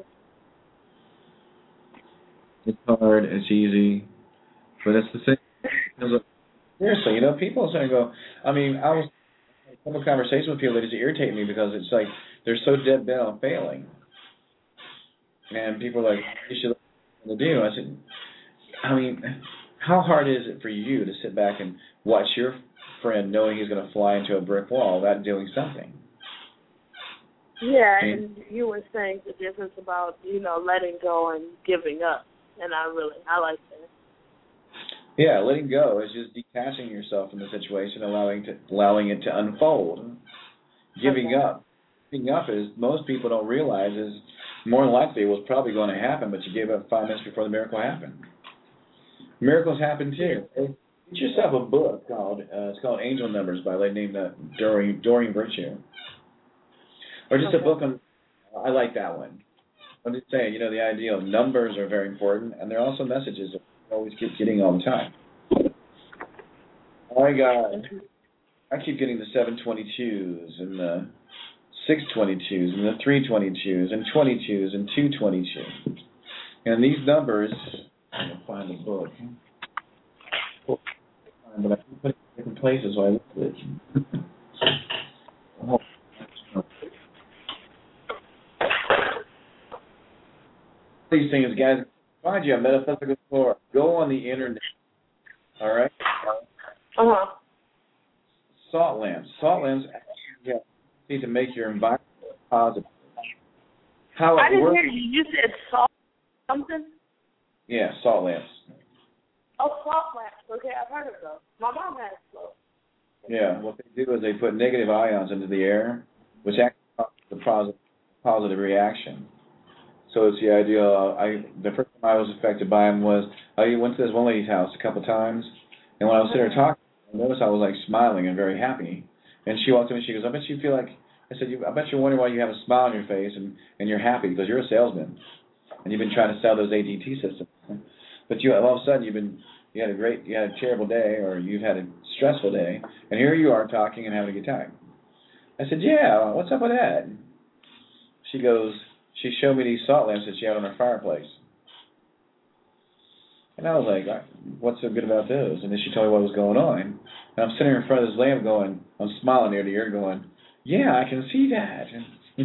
It's hard, it's easy, but it's the thing. Seriously, you know, people are saying, go, I mean, I was having a couple of conversations with people that just irritate me because it's like they're so dead bent on failing. And people are like, you should know what to do. I said, I mean, how hard is it for you to sit back and watch your friend knowing he's going to fly into a brick wall without doing something? Yeah, and you were saying the difference about, you know, letting go and giving up. And I really, I like that. Yeah, letting go is just detaching yourself from the situation, allowing to allowing it to unfold. Giving okay. up. Giving up is, most people don't realize, is more than likely it was probably going to happen, but you gave up five minutes before the miracle happened. Miracles happen too. Get yourself a book called, uh, it's called Angel Numbers by a lady named uh, Doreen, Doreen Virtue. Or just okay. a book on, I like that one. I'm just saying, you know, the idea of numbers are very important, and there are also messages that we always keep getting all the time. Oh, my God. I keep getting the seven twenty-twos and the six twenty-twos and the three twenty-twos and twenty-twos and two twenty-twos. And these numbers, I'm going to find the book. But I can put it in different places while I look at it. Oh. These things, guys, find you a metaphysical floor. Go on the internet. All right? Uh-huh. Salt lamps. Salt lamps actually need to make your environment positive. How it I didn't works, hear you. You said salt something? Yeah, salt lamps. Oh, salt lamps. Okay, I've heard of those. My mom has those. Yeah, what they do is they put negative ions into the air, which actually causes a positive, positive reaction. So it's the idea. Uh, I the first time I was affected by them was I went to this one lady's house a couple times, and when I was sitting there talking, I noticed I was like smiling and very happy. And she walked in and she goes, "I bet you feel like," I said, you, "I bet you're wondering why you have a smile on your face and, and you're happy because you're a salesman and you've been trying to sell those A D T systems, but you all of a sudden you've been you had a great, you had a terrible day, or you've had a stressful day, and here you are talking and having a good time. I said, yeah, what's up with that? She goes, she showed me these salt lamps that she had on her fireplace. And I was like, what's so good about those? And then she told me what was going on. And I'm sitting in front of this lamp going, I'm smiling ear to ear going, yeah, I can see that.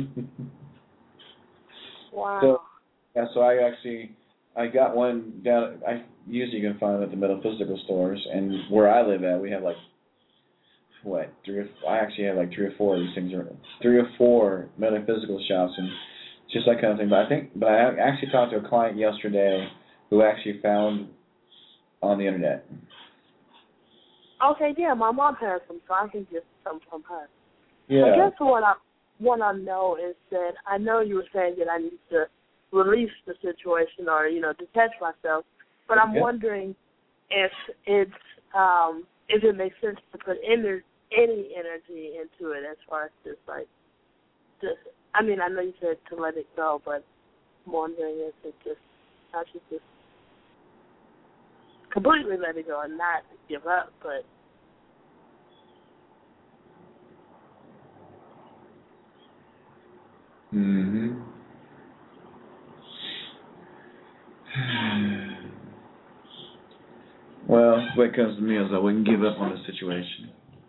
Wow. So, yeah, so I actually, I got one down, I usually can find them at the metaphysical stores, and where I live at, we have like, what, three or, I actually have like three or four of these things, or three or four metaphysical shops, and just that kind of thing. But I think, but I actually talked to a client yesterday who actually found on the internet. Okay, yeah, my mom has some, so I can get some from her. Yeah. I guess what I what I know is that I know you were saying that I need to release the situation or, you know, detach myself, but I'm yeah. wondering if it's um, if it makes sense to put any any energy into it as far as just like just. I mean, I know you said to let it go, but I'm wondering if it just I should just completely let it go and not give up, but. Mm-hmm. Well, what comes to me is I wouldn't give up on the situation.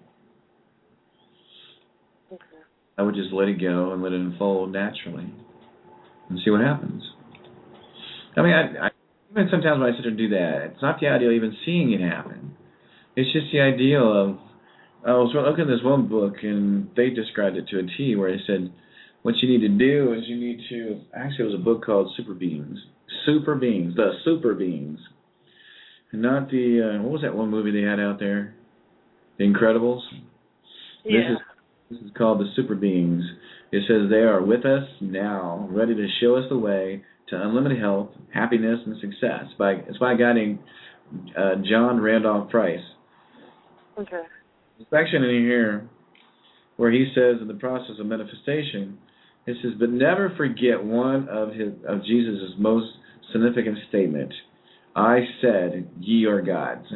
Okay. I would just let it go and let it unfold naturally and see what happens. I mean, I, I, even sometimes when I sit there and do that, it's not the idea of even seeing it happen. It's just the idea of, I was looking at this one book, and they described it to a T, where they said, what you need to do is you need to, actually it was a book called Super Beings. Super Beings, the Super Beings. And not the, uh, what was that one movie they had out there? The Incredibles? Yeah. This is, this is called the Super Beings. It says they are with us now, ready to show us the way to unlimited health, happiness, and success. By, it's by a guy named uh, John Randolph Price. Okay. The section in here where he says in the process of manifestation, it says, but never forget one of his of Jesus' most significant statement. I said, ye are gods.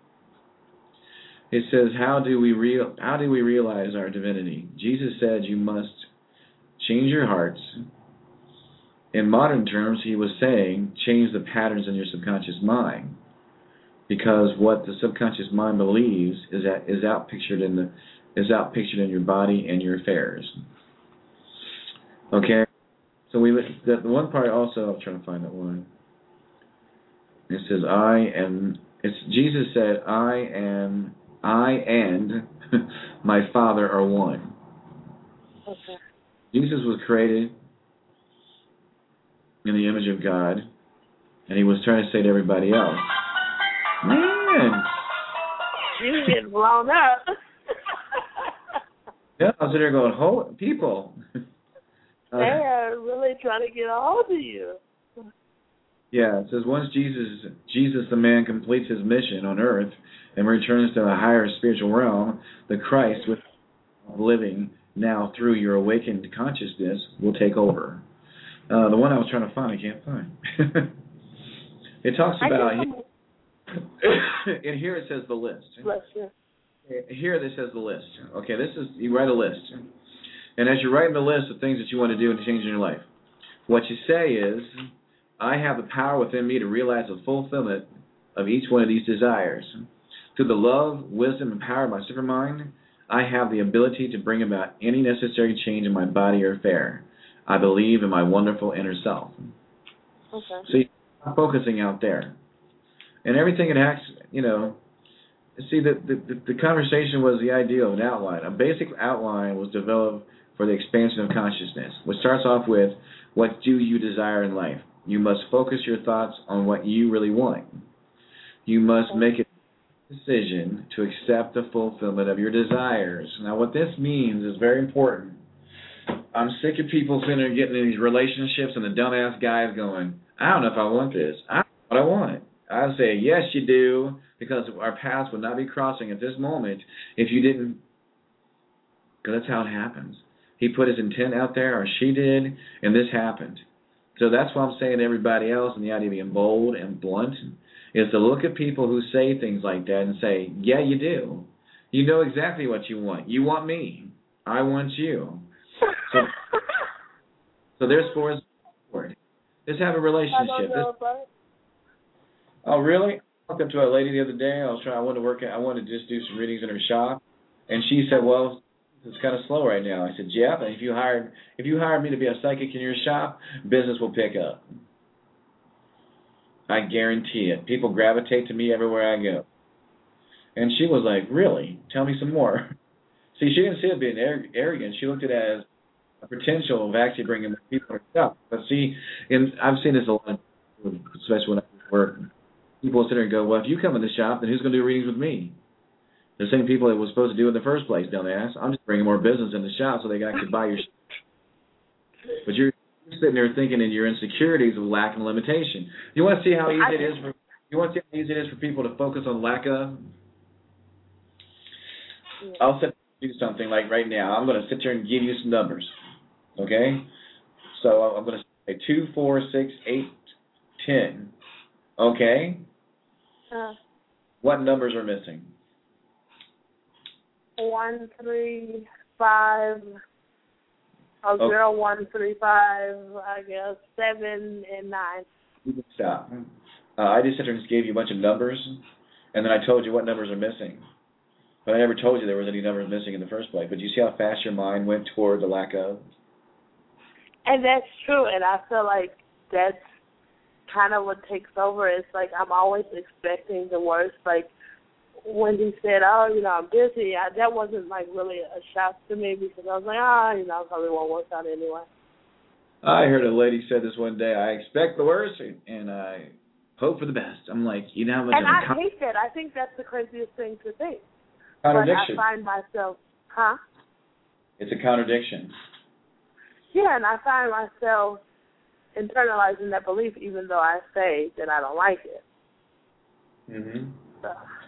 It says, how do we real how do we realize our divinity? Jesus said you must change your hearts. In modern terms, he was saying, change the patterns in your subconscious mind. Because what the subconscious mind believes is that is outpictured in the is outpictured in your body and your affairs. Okay? So we the, the one part also, I'm trying to find that one. It says, I am, it's Jesus said, I am, I and my Father are one. Okay. Jesus was created in the image of God, and he was trying to say to everybody else, man. You getting blown up. Yeah, I was sitting there going, hold, people. They are really trying to get a hold of you. Yeah, it says once Jesus, Jesus the man completes his mission on earth and returns to a higher spiritual realm, the Christ with living now through your awakened consciousness will take over. Uh, the one I was trying to find, I can't find. It talks about, and here it says the list. Bless you. Here this says the list. Okay, this is, you write a list. And as you're writing the list of things that you want to do and change in your life, what you say is, I have the power within me to realize the fulfillment of each one of these desires. Through the love, wisdom, and power of my supermind, I have the ability to bring about any necessary change in my body or affair. I believe in my wonderful inner self. Okay. So you're focusing out there. And everything it acts, you know, see, the, the, the conversation was the idea of an outline. A basic outline was developed for the expansion of consciousness, which starts off with, what do you desire in life? You must focus your thoughts on what you really want. You must make a decision to accept the fulfillment of your desires. Now, what this means is very important. I'm sick of people sitting there getting in these relationships and the dumbass guys going, I don't know if I want this. I don't know what I want. I say, yes, you do, because our paths would not be crossing at this moment if you didn't, because that's how it happens. He put his intent out there, or she did, and this happened. So that's why I'm saying to everybody else, and the idea of being bold and blunt is to look at people who say things like that and say, yeah, you do. You know exactly what you want. You want me. I want you. So, so there's four. Just have a relationship. I don't know this, about it. Oh, really? I walked up to a lady the other day. I was trying. I wanted to work. I wanted to just do some readings in her shop, and she said, "Well, it's kind of slow right now." I said, "Yeah, but if you hired if you hired me to be a psychic in your shop, business will pick up. I guarantee it. People gravitate to me everywhere I go." And she was like, "Really? Tell me some more." See, she didn't see it being arrogant. She looked at it as a potential of actually bringing more people to her shop. But see, in, I've seen this a lot, especially when I work. People sit there and go, "Well, if you come in the shop, then who's going to do readings with me?" The same people that was supposed to do it in the first place, dumbass. I'm just bringing more business in the shop so they can actually buy your shop. But you're sitting there thinking in your insecurities of lack and limitation. You want to see how easy it is for you want to see how easy it is for people to focus on lack of? Yeah. I'll sit do something like right now. I'm going to sit here and give you some numbers, okay? So I'm going to say two, four, six, eight, ten, okay? Uh, what numbers are missing? One, three, five, oh, okay. zero, one, three, five, I guess, seven, and nine. You can stop. Uh, I just sit there and just gave you a bunch of numbers, and then I told you what numbers are missing. But I never told you there was any numbers missing in the first place. But you see how fast your mind went toward the lack of? And that's true, and I feel like that's kind of what takes over. It's like I'm always expecting the worst. Like when he said, oh, you know, I'm busy, I, that wasn't like really a shock to me because I was like, ah, oh, you know, it probably won't work out anyway. I heard a lady said this one day, I expect the worst and I hope for the best. I'm like, you know how much And of a I con- hate that. I think that's the craziest thing to think. Contradiction. But I find myself, huh? It's a contradiction. Yeah, and I find myself internalizing that belief even though I say that I don't like it. Mm-hmm. So,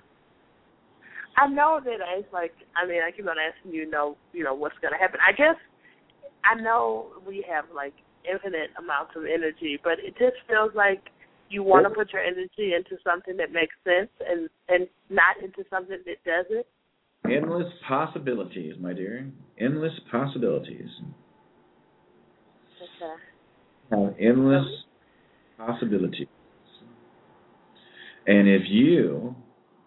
I know that it's like, I mean, I keep on asking you, know, you know, what's going to happen. I guess I know we have, like, infinite amounts of energy, but it just feels like you want to put your energy into something that makes sense and, and not into something that doesn't. Endless possibilities, my dear. Endless possibilities. Okay. Uh, endless possibilities. And if you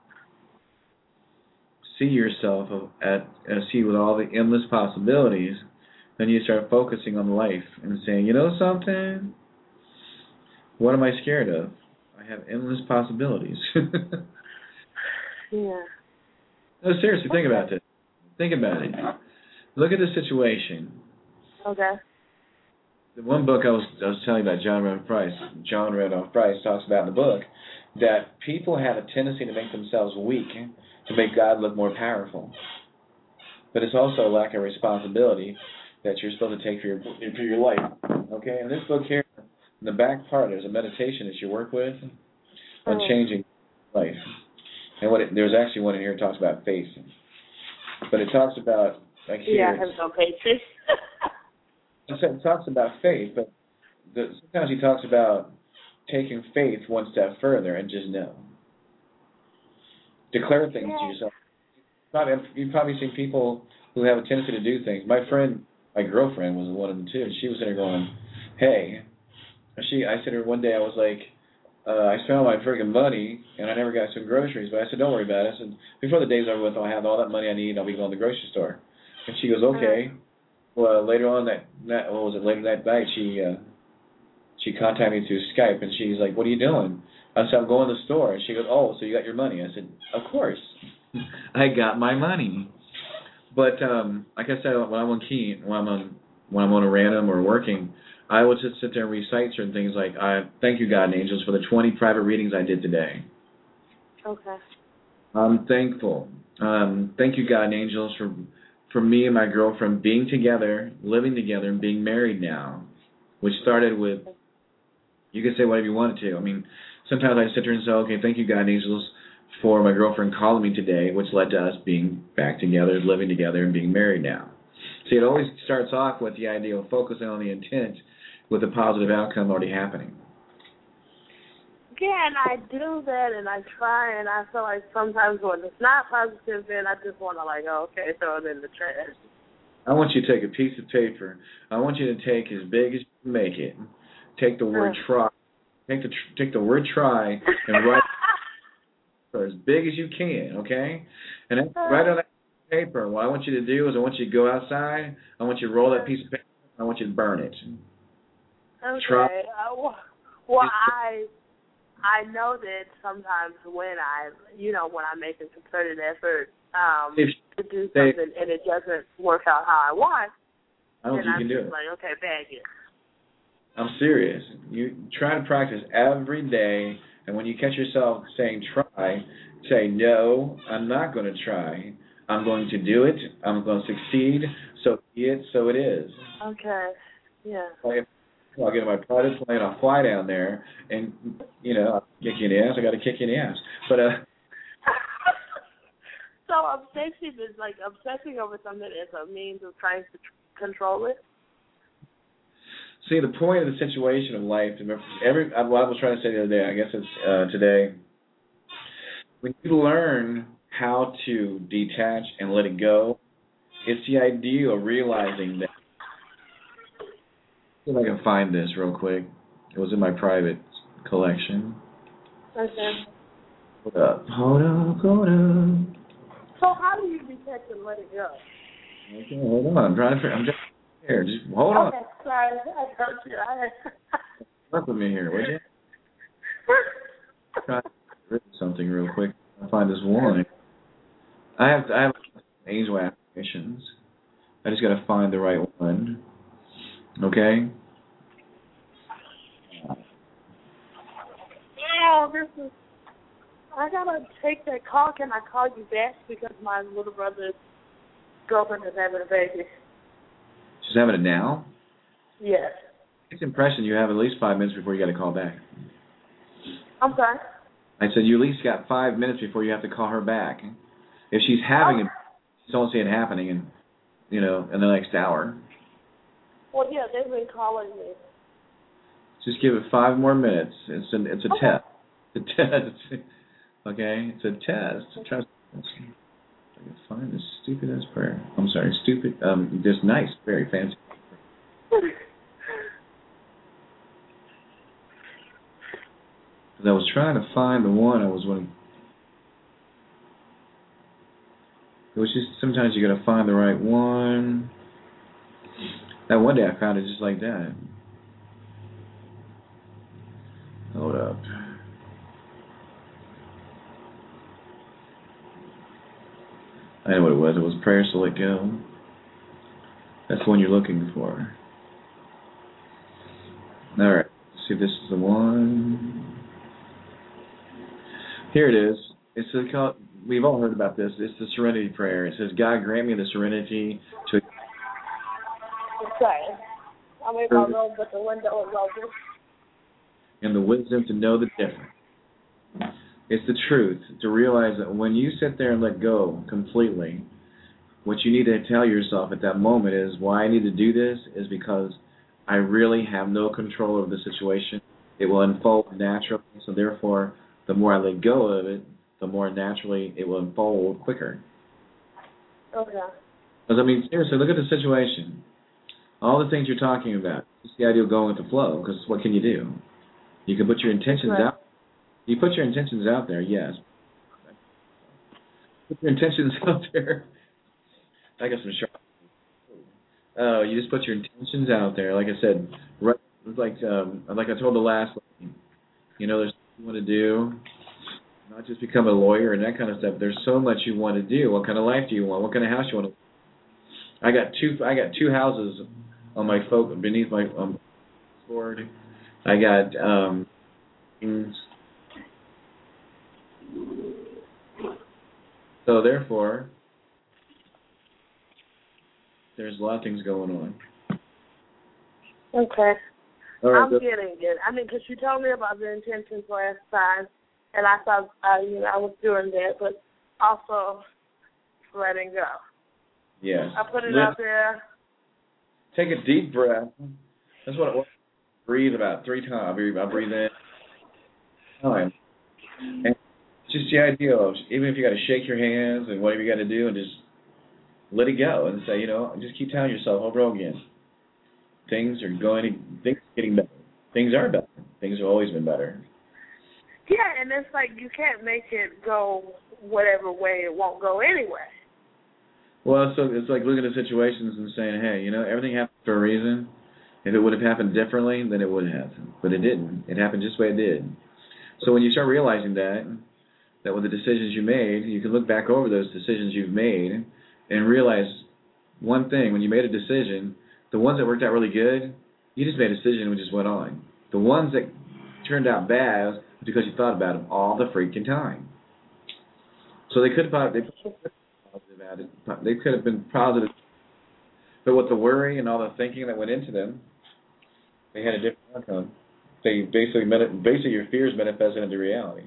see yourself at uh, see with all the endless possibilities, then you start focusing on life and saying, you know something? What am I scared of? I have endless possibilities. Yeah. No, seriously, think about this. Think about it. Look at the situation. Okay. The one book I was I was telling you about, John Randolph Price, John Randolph Price talks about in the book that people have a tendency to make themselves weak to make God look more powerful. But it's also a lack of responsibility that you're supposed to take for your for your life. Okay? In this book here, in the back part, there's a meditation that you work with on changing life. And what it, there's actually one in here that talks about faith. But it talks about, like here... Yeah, I have no patience. It talks about faith, but the, sometimes he talks about taking faith one step further and just know. Declare things yeah. to yourself. You've probably seen people who have a tendency to do things. My friend, my girlfriend was one of them too. She was sitting there going, hey. She, I said to her one day, I was like, uh, I spent all my freaking money and I never got some groceries. But I said, don't worry about it. I said, before the day's over with, I'll have all that money I need. I'll be going to the grocery store. And she goes, okay. Well, later on that, that what was it? Later that night, she uh, she contacted me through Skype, and she's like, "What are you doing?" I said, "I'm going to the store." And she goes, "Oh, so you got your money?" I said, "Of course, I got my money." But um, like I said, when I'm on key, when I'm on when I'm on a random or working, I would just sit there and recite certain things like, "I thank you, God and angels, for the twenty private readings I did today." Okay. I'm thankful. Um, thank you, God and angels, for. for me and my girlfriend being together, living together, and being married now, which started with, you can say whatever you wanted to. I mean, sometimes I sit there and say, okay, thank you, God and angels, for my girlfriend calling me today, which led to us being back together, living together, and being married now. See, it always starts off with the idea of focusing on the intent with a positive outcome already happening. again, I do that and I try, and I feel like sometimes when it's not positive, then I just want to like, oh, okay, throw it in the trash. I want you to take a piece of paper. I want you to take as big as you can make it. Take the word Uh. try. Take the tr- take the word try and write it as big as you can, okay? And then Uh. write on that paper. What I want you to do is I want you to go outside. I want you to roll that piece of paper. I want you to burn it. Okay. Try. Uh, well, I I know that sometimes when I, you know, when I make a concerted effort um, If, to do they, something and it doesn't work out how I want, I don't then think you I'm can do just it. like, okay, bag it. I'm serious. You try to practice every day, and when you catch yourself saying try, say, no, I'm not going to try. I'm going to do it. I'm going to succeed. So be it, so it is. Okay. Yeah. Like, I'll get on my private plane, I'll fly down there, and, you know, I'll kick you in the ass. I got to kick you in the ass. But, uh, so obsession is like obsessing over something is a means of trying to tr- control it? see, the point of the situation of life, every what I was trying to say the other day, I guess it's uh, today, when you learn how to detach and let it go, it's the idea of realizing that. See if I can find this real quick. It was in my private collection. Okay. Hold up. Hold up, hold up. So how do you detect and let it go? Okay, hold on. I'm trying to figure I'm just here. Just hold on. Okay, sorry. I hurt you. I... Work with me here, would you? Try to read something real quick. I'll find this one. I have I have angel affirmations. I just gotta find the right one. Okay? Oh, this is... I gotta take that call. Can I call you back? Because my little brother's girlfriend is having a baby. She's having it now? Yes. It's impression you have at least five minutes before you got to call back. I'm sorry? I said you at least got five minutes before you have to call her back. If she's having oh. it, just don't see it happening in, you know, in the next hour. Well, yeah, they've been calling me. Just give it five more minutes. It's a, it's a Okay. test. It's a test. Okay? It's a test. Trust me. I can find this stupid ass prayer. I'm sorry, stupid. Um, this nice, very fancy. Because I was trying to find the one I was wanting. It was just sometimes you gotta find the right one. That one day I found it just like that. Hold up. I know what it was. It was prayer, so let go. That's the one you're looking for. All right. Let's see if this is the one. Here it is. It's a, we've all heard about this. It's the Serenity Prayer. It says, God grant me the serenity to... Sorry. I'm in my room, but the window is open. And the wisdom to know the difference. It's the truth, to realize that when you sit there and let go completely, what you need to tell yourself at that moment is, why I need to do this is because I really have no control over the situation. It will unfold naturally, so therefore, the more I let go of it, the more naturally it will unfold quicker. Okay. Because, I mean, seriously, look at the situation. All the things you're talking about, it's the idea of going with the flow, because what can you do? You can put your intentions right. out. You put your intentions out there, yes. Put your intentions out there. I got some sharp. Oh, you just put your intentions out there. Like I said, right, like um, like I told the last lady, you know, there's what you want to do, not just become a lawyer and that kind of stuff. There's so much you want to do. What kind of life do you want? What kind of house you want to? I got two. I got two houses on my folk beneath my um, board. I got um. So therefore, there's a lot of things going on. Okay. All right, I'm so, getting it. I mean, because you told me about the intentions last time, and I thought, uh, you know, I was doing that, but also letting go. yes. I put it Let, out there. Take a deep breath. That's what it was. Breathe about three times. I breathe, I breathe in. time. And just the idea of, even if you got to shake your hands and whatever you got to do, and just let it go and say, you know, just keep telling yourself over and over again, things are going to, things are getting better. Things are better. Things have always been better. Yeah, and it's like you can't make it go whatever way it won't go anyway. Well, so it's like looking at situations and saying, hey, you know, everything happened for a reason. If it would have happened differently, then it would have. But it didn't. It happened just the way it did. So when you start realizing that, that with the decisions you made, you can look back over those decisions you've made and realize one thing. When you made a decision, the ones that worked out really good, you just made a decision and just went on. The ones that turned out bad was because you thought about them all the freaking time. So they could have, they positive at it. They could have been positive, but with the worry and all the thinking that went into them, they had a different outcome. They basically, basically your fears manifested into reality.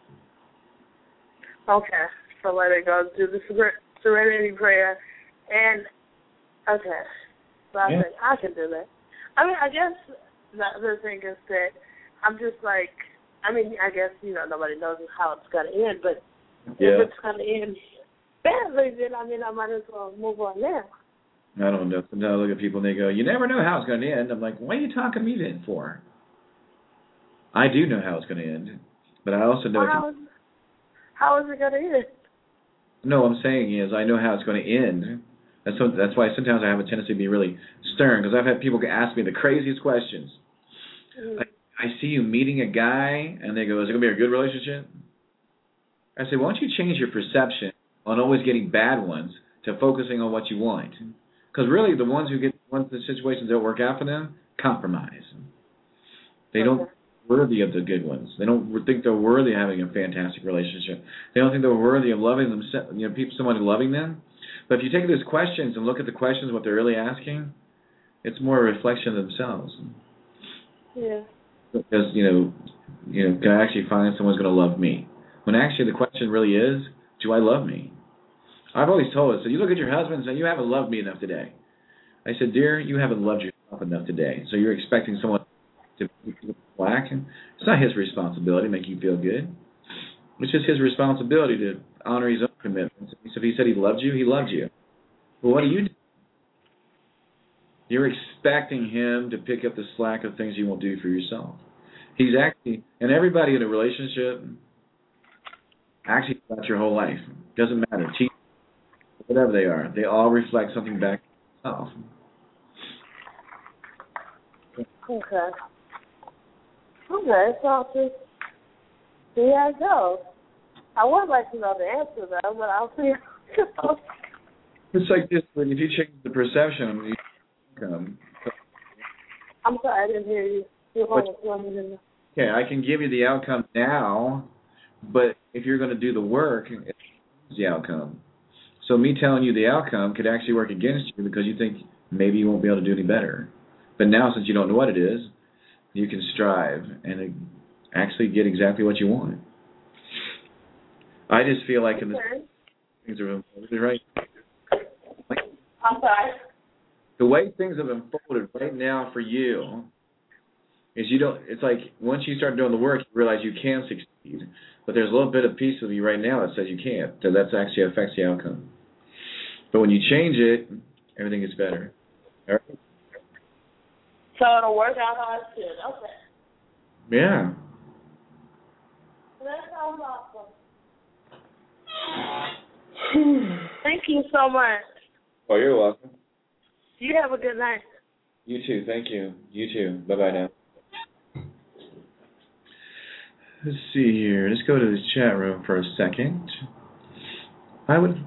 Okay, so let it go. Do the serenity prayer, and okay, so I yeah. think I can do that. I mean, I guess the other thing is that I'm just like, I mean, I guess you know nobody knows how it's gonna end, but yeah. if it's gonna end badly, then I mean I might as well move on now. I don't know. Sometimes I look at people and they go, "You never know how it's gonna end." I'm like, "What are you talking to me then for?" I do know how it's gonna end, but I also know. Well, how, is, how is it gonna end? No, what I'm saying is I know how it's going to end. That's so, that's why sometimes I have a tendency to be really stern, because I've had people ask me the craziest questions. Mm-hmm. I, I see you meeting a guy, and they go, "Is it going to be a good relationship?" I say, "Why don't you change your perception on always getting bad ones to focusing on what you want?" Because really, the ones who get once the situations don't work out for them, compromise. They okay. don't. Worthy of the good ones. They don't think they're worthy of having a fantastic relationship. They don't think they're worthy of loving them. You know, people, someone loving them. But if you take those questions and look at the questions, what they're really asking, it's more a reflection of themselves. Yeah. Because you know, you know, can I actually find someone's going to love me? When actually the question really is, do I love me? I've always told it. So you look at your husband and say, you haven't loved me enough today. I said, dear, you haven't loved yourself enough today. So you're expecting someone to black. It's not his responsibility to make you feel good. It's just his responsibility to honor his own commitments. So if he said he loved you, he loved you. Well, what do you do? You're expecting him to pick up the slack of things you won't do for yourself. He's actually, and everybody in a relationship, actually about your whole life. Doesn't matter. Teach, whatever they are. They all reflect something back to yourself. Okay. Okay, so I'll just see how it goes. I would like to know the answer, though, but I'll see how it goes. It's like this, but if you change the perception, you come. I'm sorry, I didn't hear you. You're on Okay, I can give you the outcome now, but if you're going to do the work, it's the outcome. So me telling you the outcome could actually work against you because you think maybe you won't be able to do any better. But now, since you don't know what it is, you can strive and actually get exactly what you want. I just feel like in this things are unfolded right. Like, I'm sorry. The way things have unfolded right now for you is you don't. It's like once you start doing the work, you realize you can succeed. But there's a little bit of piece of you right now that says you can't. So that actually affects the outcome. But when you change it, everything gets better. All right? So it'll work out how it should. Okay. Yeah. That sounds awesome. Thank you so much. Oh, you're welcome. You have a good night. You too. Thank you. You too. Bye-bye now. Let's see here. Let's go to the chat room for a second. I would...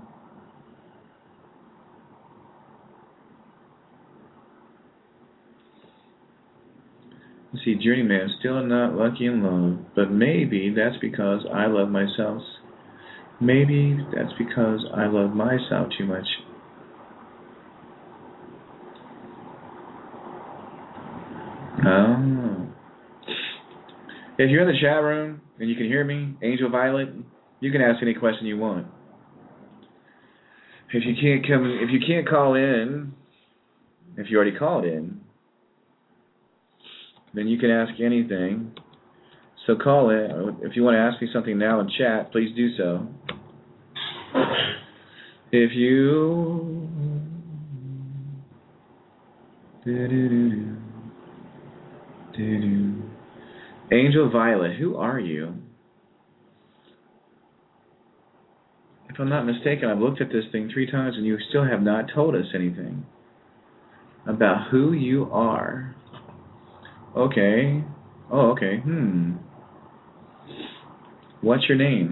Let's see, Journeyman, still not lucky in love, but maybe that's because I love myself. Maybe that's because I love myself too much. Oh. If you're in the chat room and you can hear me, Angel Violet, you can ask any question you want. If you can't come, if you can't call in, if you already called in, then you can ask anything. So call in. If you want to ask me something now in chat, please do so. If you... Do-do-do-do. Do-do. Angel Violet, who are you? If I'm not mistaken, I've looked at this thing three times and you still have not told us anything about who you are. Okay. Oh, okay. Hmm. What's your name?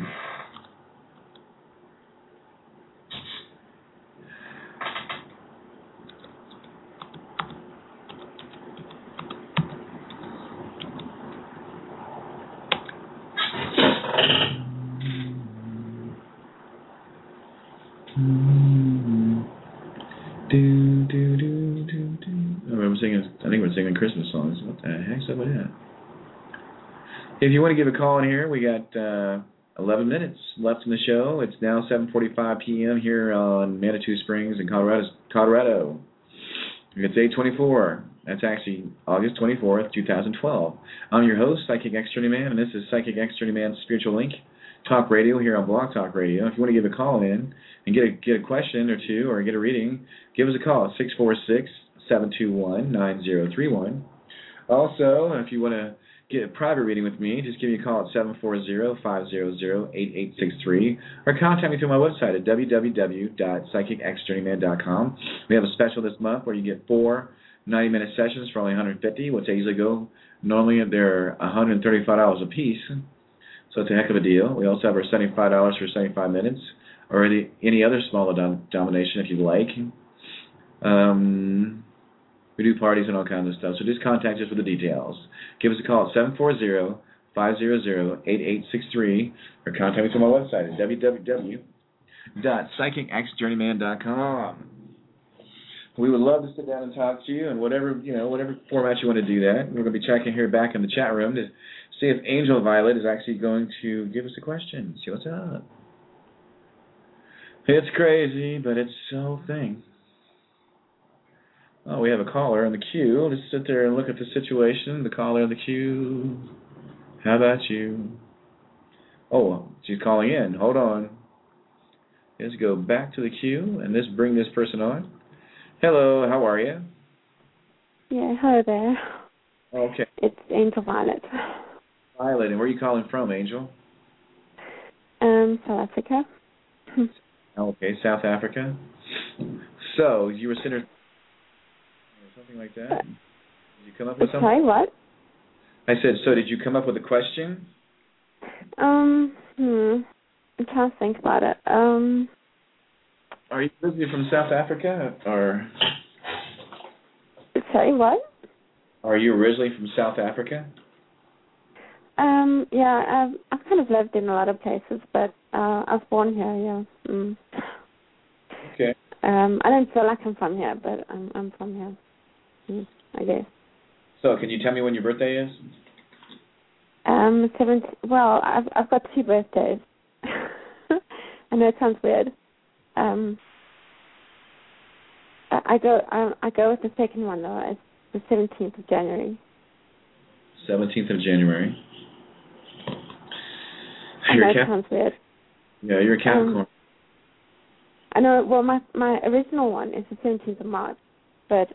Do, do, do, do, do. I remember singing, I think we're singing Christmas songs. What the heck's up with that? If you want to give a call in here, we got uh, eleven minutes left in the show. It's now seven forty-five p.m. here on Manitou Springs in Colorado. Colorado. It's eight twenty-four. That's actually August twenty-fourth, twenty twelve. I'm your host, Psychic X Journeyman, and this is Psychic X Journeyman's Spiritual Link Talk Radio here on Blog Talk Radio. If you want to give a call in and get a get a question or two or get a reading, give us a call at six four six, seven two one, nine zero three one. Also, if you want to get a private reading with me, just give me a call at seven four zero, five zero zero, eight eight six three or contact me through my website at w w w dot psychic x journeyman dot com. We have a special this month where you get four ninety-minute sessions for only one hundred fifty dollars, which I usually go, normally they're one hundred thirty-five dollars a piece, so it's a heck of a deal. We also have our seventy-five dollars for seventy-five minutes, or any, any other smaller dom- denomination if you like. Um... We do parties and all kinds of stuff, so just contact us for the details. Give us a call at seven four zero, five zero zero, eight eight six three or contact me through my website at w w w dot psychic x journeyman dot com. We would love to sit down and talk to you in whatever, you know, whatever format you want to do that. We're going to be checking here back in the chat room to see if Angel Violet is actually going to give us a question. See what's up. It's crazy, but it's the whole thing. Oh, we have a caller in the queue. Let's sit there and look at the situation. The caller in the queue. How about you? Oh, she's calling in. Hold on. Let's go back to the queue and let's bring this person on. Hello, how are you? Yeah, hello there. Okay. It's Angel Violet. Violet, and where are you calling from, Angel? Um, South Africa. Okay, South Africa. So, you were sitting something like that? Did you come up with something? Sorry, what? I said, so did you come up with a question? Um, hmm. I'm trying to think about it. Um. Are you originally from South Africa, or? Sorry, what? Are you originally from South Africa? Um, yeah, I've, I've kind of lived in a lot of places, but uh, I was born here, yeah. Mm. Okay. Um, I don't feel like I'm from here, but I'm, I'm from here. I guess. So, can you tell me when your birthday is? Um, seventeen. Well, I've I've got two birthdays. I know it sounds weird. Um, I, I go I, I go with the second one though. It's the seventeenth of January. Seventeenth of January. I You're know Cap- it sounds weird. Yeah, you're a Capricorn. Um, I know. Well, my my original one is the seventeenth of March, but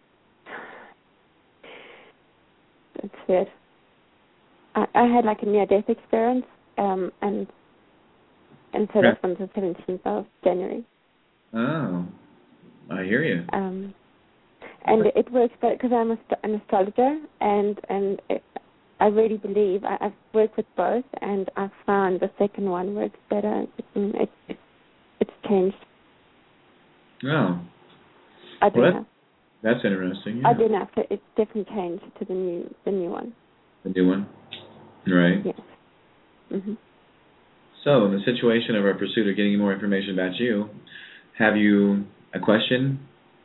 it's weird. I, I had like a near-death experience, um, and and so this one's the seventeenth of January. Oh, I hear you. Um, and it works better because I'm a, an astrologer, and and it, I really believe I, I've worked with both, and I've found the second one works better. It, it, it, it's changed. Oh. I do well, know. That's interesting. Yeah. I do know. So it's definitely changed to the new the new one. The new one. Right. Yes. Mhm. So, in the situation of our pursuit of getting more information about you, have you a question?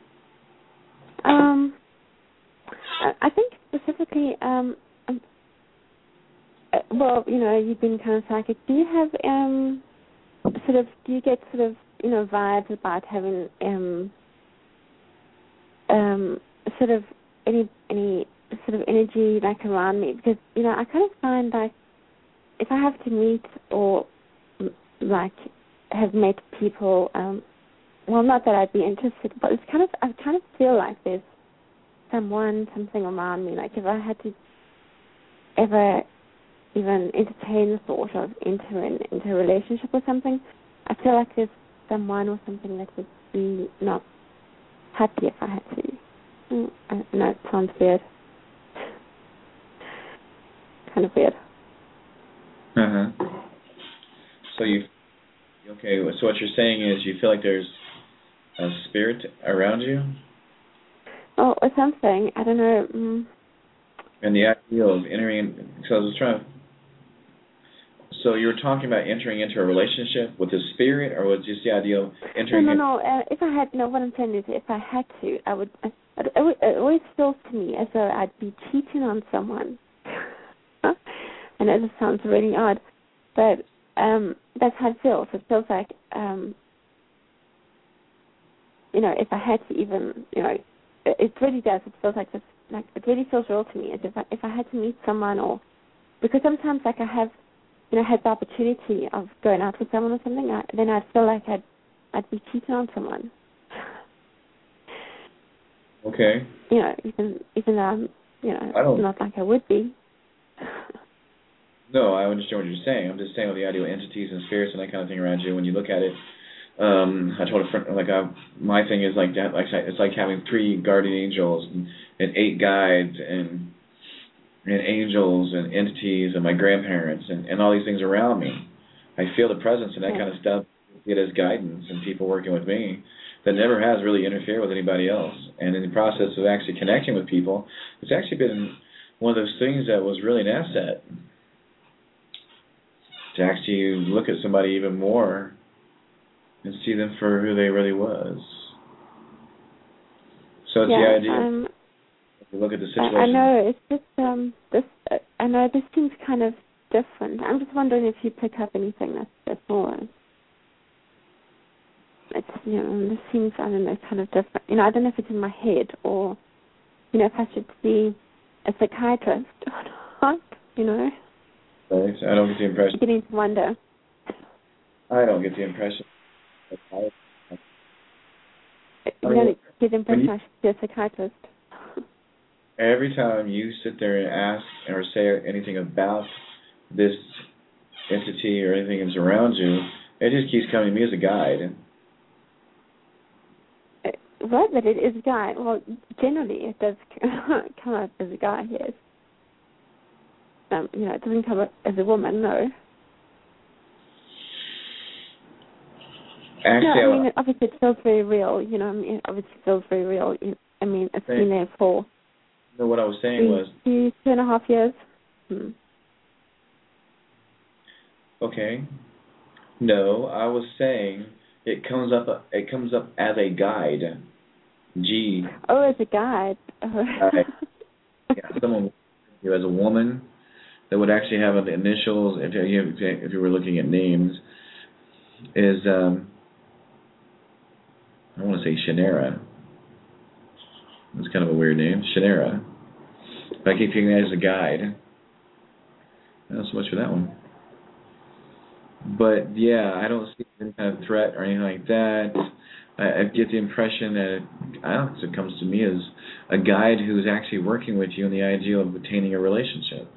Um, I, I think specifically, um, um, uh, well, you know, you've been kind of psychic. Do you have um, sort of? Do you get sort of, you know, vibes about having um, um, sort of any any sort of energy like around me? Because you know, I kind of find like if I have to meet or like have met people, um, well, not that I'd be interested, but it's kind of I kind of feel like there's someone, something around me. Like if I had to ever even entertain the thought of entering into a relationship or something, I feel like there's someone or something that would be not happy if I had to. Mm, I know it sounds weird. Kind of weird. Uh-huh. So you, okay, so what you're saying is you feel like there's a spirit around you? Oh, or something. I don't know. Mm. And the idea of entering, so I was trying to, so you were talking about entering into a relationship with a spirit, or was just the idea of entering? No, no, no. Uh, if I had, no, what I'm saying is, if I had to, I would. It, it, it always feels to me as though I'd be cheating on someone. I know this sounds really odd, but um, that's how it feels. It feels like, um, you know, if I had to even, you know, it, it really does. It feels like this, like it really feels real to me. As if I, if I had to meet someone, or because sometimes, like I have, you know, had the opportunity of going out with someone or something, I, then I'd feel like I'd, I'd be cheating on someone. Okay. You know, even even though I'm, you know, I don't, not like I would be. No, I understand what you're saying. I'm just saying with the idea of entities and spirits and that kind of thing around you. When you look at it, um, I told a friend, like, I, my thing is like that. Like it's like having three guardian angels and, and eight guides and and angels and entities and my grandparents and, and all these things around me. I feel the presence and that kind of stuff. It as guidance and people working with me that never has really interfered with anybody else. And in the process of actually connecting with people, it's actually been one of those things that was really an asset. To actually look at somebody even more and see them for who they really was. So it's yeah, the idea. Um, to look at the situation. I, I know it's just um this. Uh, I know this seems kind of different. I'm just wondering if you pick up anything that's that's more. It's you know this seems I don't know kind of different. You know I don't know if it's in my head or you know if I should see a psychiatrist or not. You know. Right. I don't get the impression. I'm beginning to wonder. I don't get the impression. I, You I mean, don't get the impression you, I should see a psychiatrist. Every time you sit there and ask or say anything about this entity or anything that's around you, it just keeps coming to me as a guide. Right, but it is a guy. Well, generally it does come up as a guy, yes. Um, you know, it doesn't come up as a woman, no. Actually, no, I mean, it, obviously it feels very real, you know, I mean, it obviously feels very real. I mean, it's been there for... No, what I was saying three, was... Two, two and a half years. Hmm. Okay. No, I was saying it comes up it comes up as a guide. G. Oh, as a guide. Oh. Guide. Yeah, someone you as a woman that would actually have the initials, if you if you were looking at names, is um, I want to say Shannara. It's kind of a weird name, Shannara. But I keep thinking that as a guide. Not so much for that one. But yeah, I don't see any kind of threat or anything like that. I, I get the impression that it, I don't know, it comes to me as a guide who's actually working with you in the idea of attaining a relationship.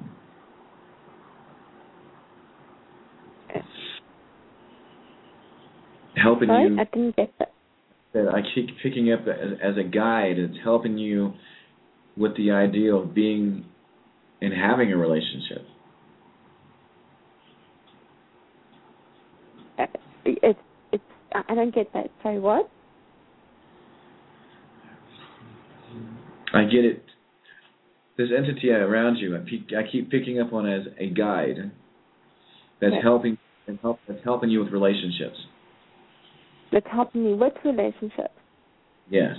Helping Sorry? you. I didn't get that. I keep picking up as, as a guide. It's helping you with the idea of being and having a relationship. It's, it's, I don't get that. Sorry, what? I get it. This entity around you, I, pe- I keep picking up on as a guide that's yes. helping and help, that's helping you with relationships. That's helping me with relationships. Yes.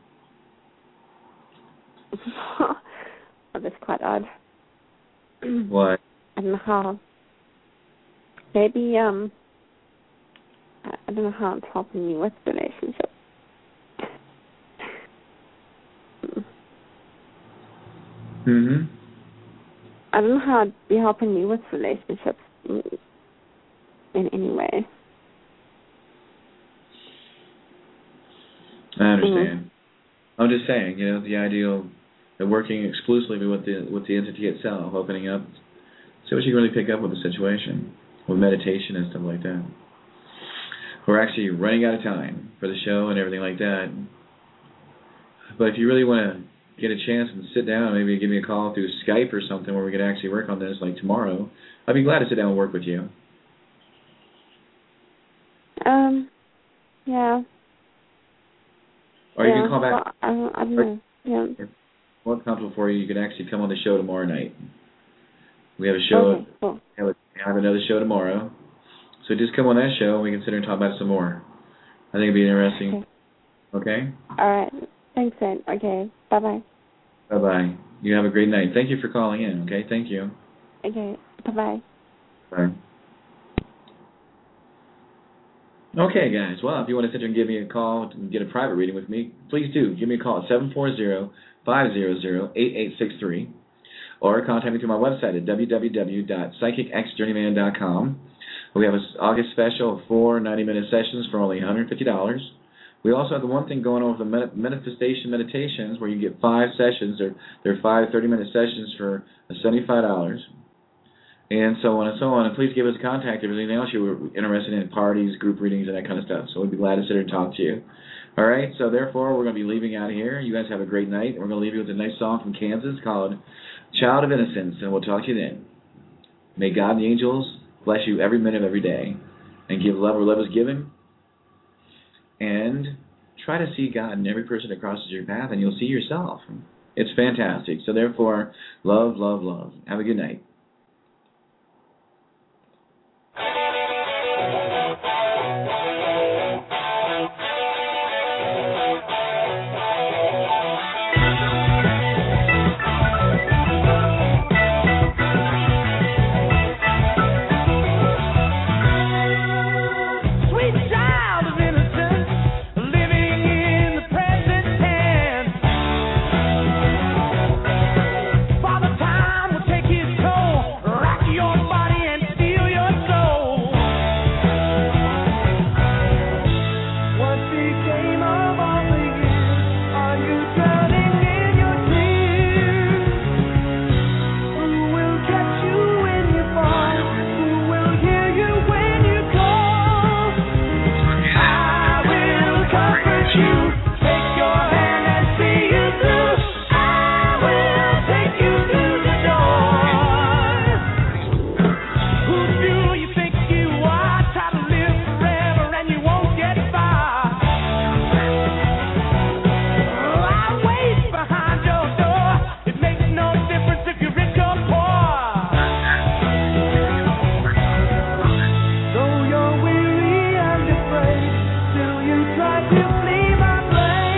Oh, that's quite odd. Why? I don't know how. Maybe um. I don't know how it's helping me with relationships. Mhm. I don't know how it'd be helping me with relationships. in any way. I understand. Mm-hmm. I'm just saying, you know, the ideal of working exclusively with the with the entity itself, opening up, see what you can really pick up with the situation, with meditation and stuff like that. We're actually running out of time for the show and everything like that. But if you really want to get a chance and sit down, maybe give me a call through Skype or something where we could actually work on this, like tomorrow, I'd be glad to sit down and work with you. Um, yeah. Or yeah, you can call back. Well, I, don't, I don't know. Yeah. If it's more comfortable for you, you can actually come on the show tomorrow night. We have a show. Okay, cool. Have, a, have another show tomorrow. So just come on that show and we can sit here and talk about it some more. I think it'd be interesting. Okay? Okay? All right. Thanks, Ed. Okay. Bye-bye. Bye-bye. You have a great night. Thank you for calling in, okay? Thank you. Okay. Bye-bye. Bye. Okay, guys. Well, if you want to sit here and give me a call and get a private reading with me, please do. Give me a call at seven four zero, five zero zero, eight eight six three or contact me through my website at w w w dot psychic x journeyman dot com. We have an August special of four ninety-minute sessions for only one hundred fifty dollars. We also have the one thing going on with the manifestation meditations where you get five sessions. They're, they're five thirty-minute sessions for seventy-five dollars. And so on and so on. And please give us contact if there's anything else you were interested in, parties, group readings, and that kind of stuff. So we'd be glad to sit here and talk to you. All right, so therefore, we're going to be leaving out of here. You guys have a great night. We're going to leave you with a nice song from Kansas called Child of Innocence, and we'll talk to you then. May God and the angels bless you every minute of every day, and give love where love is given, and try to see God in every person that crosses your path, and you'll see yourself. It's fantastic. So therefore, love, love, love. Have a good night.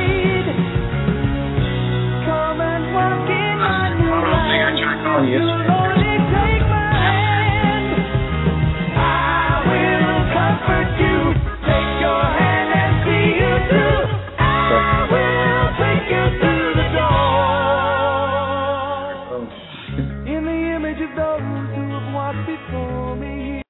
Yes.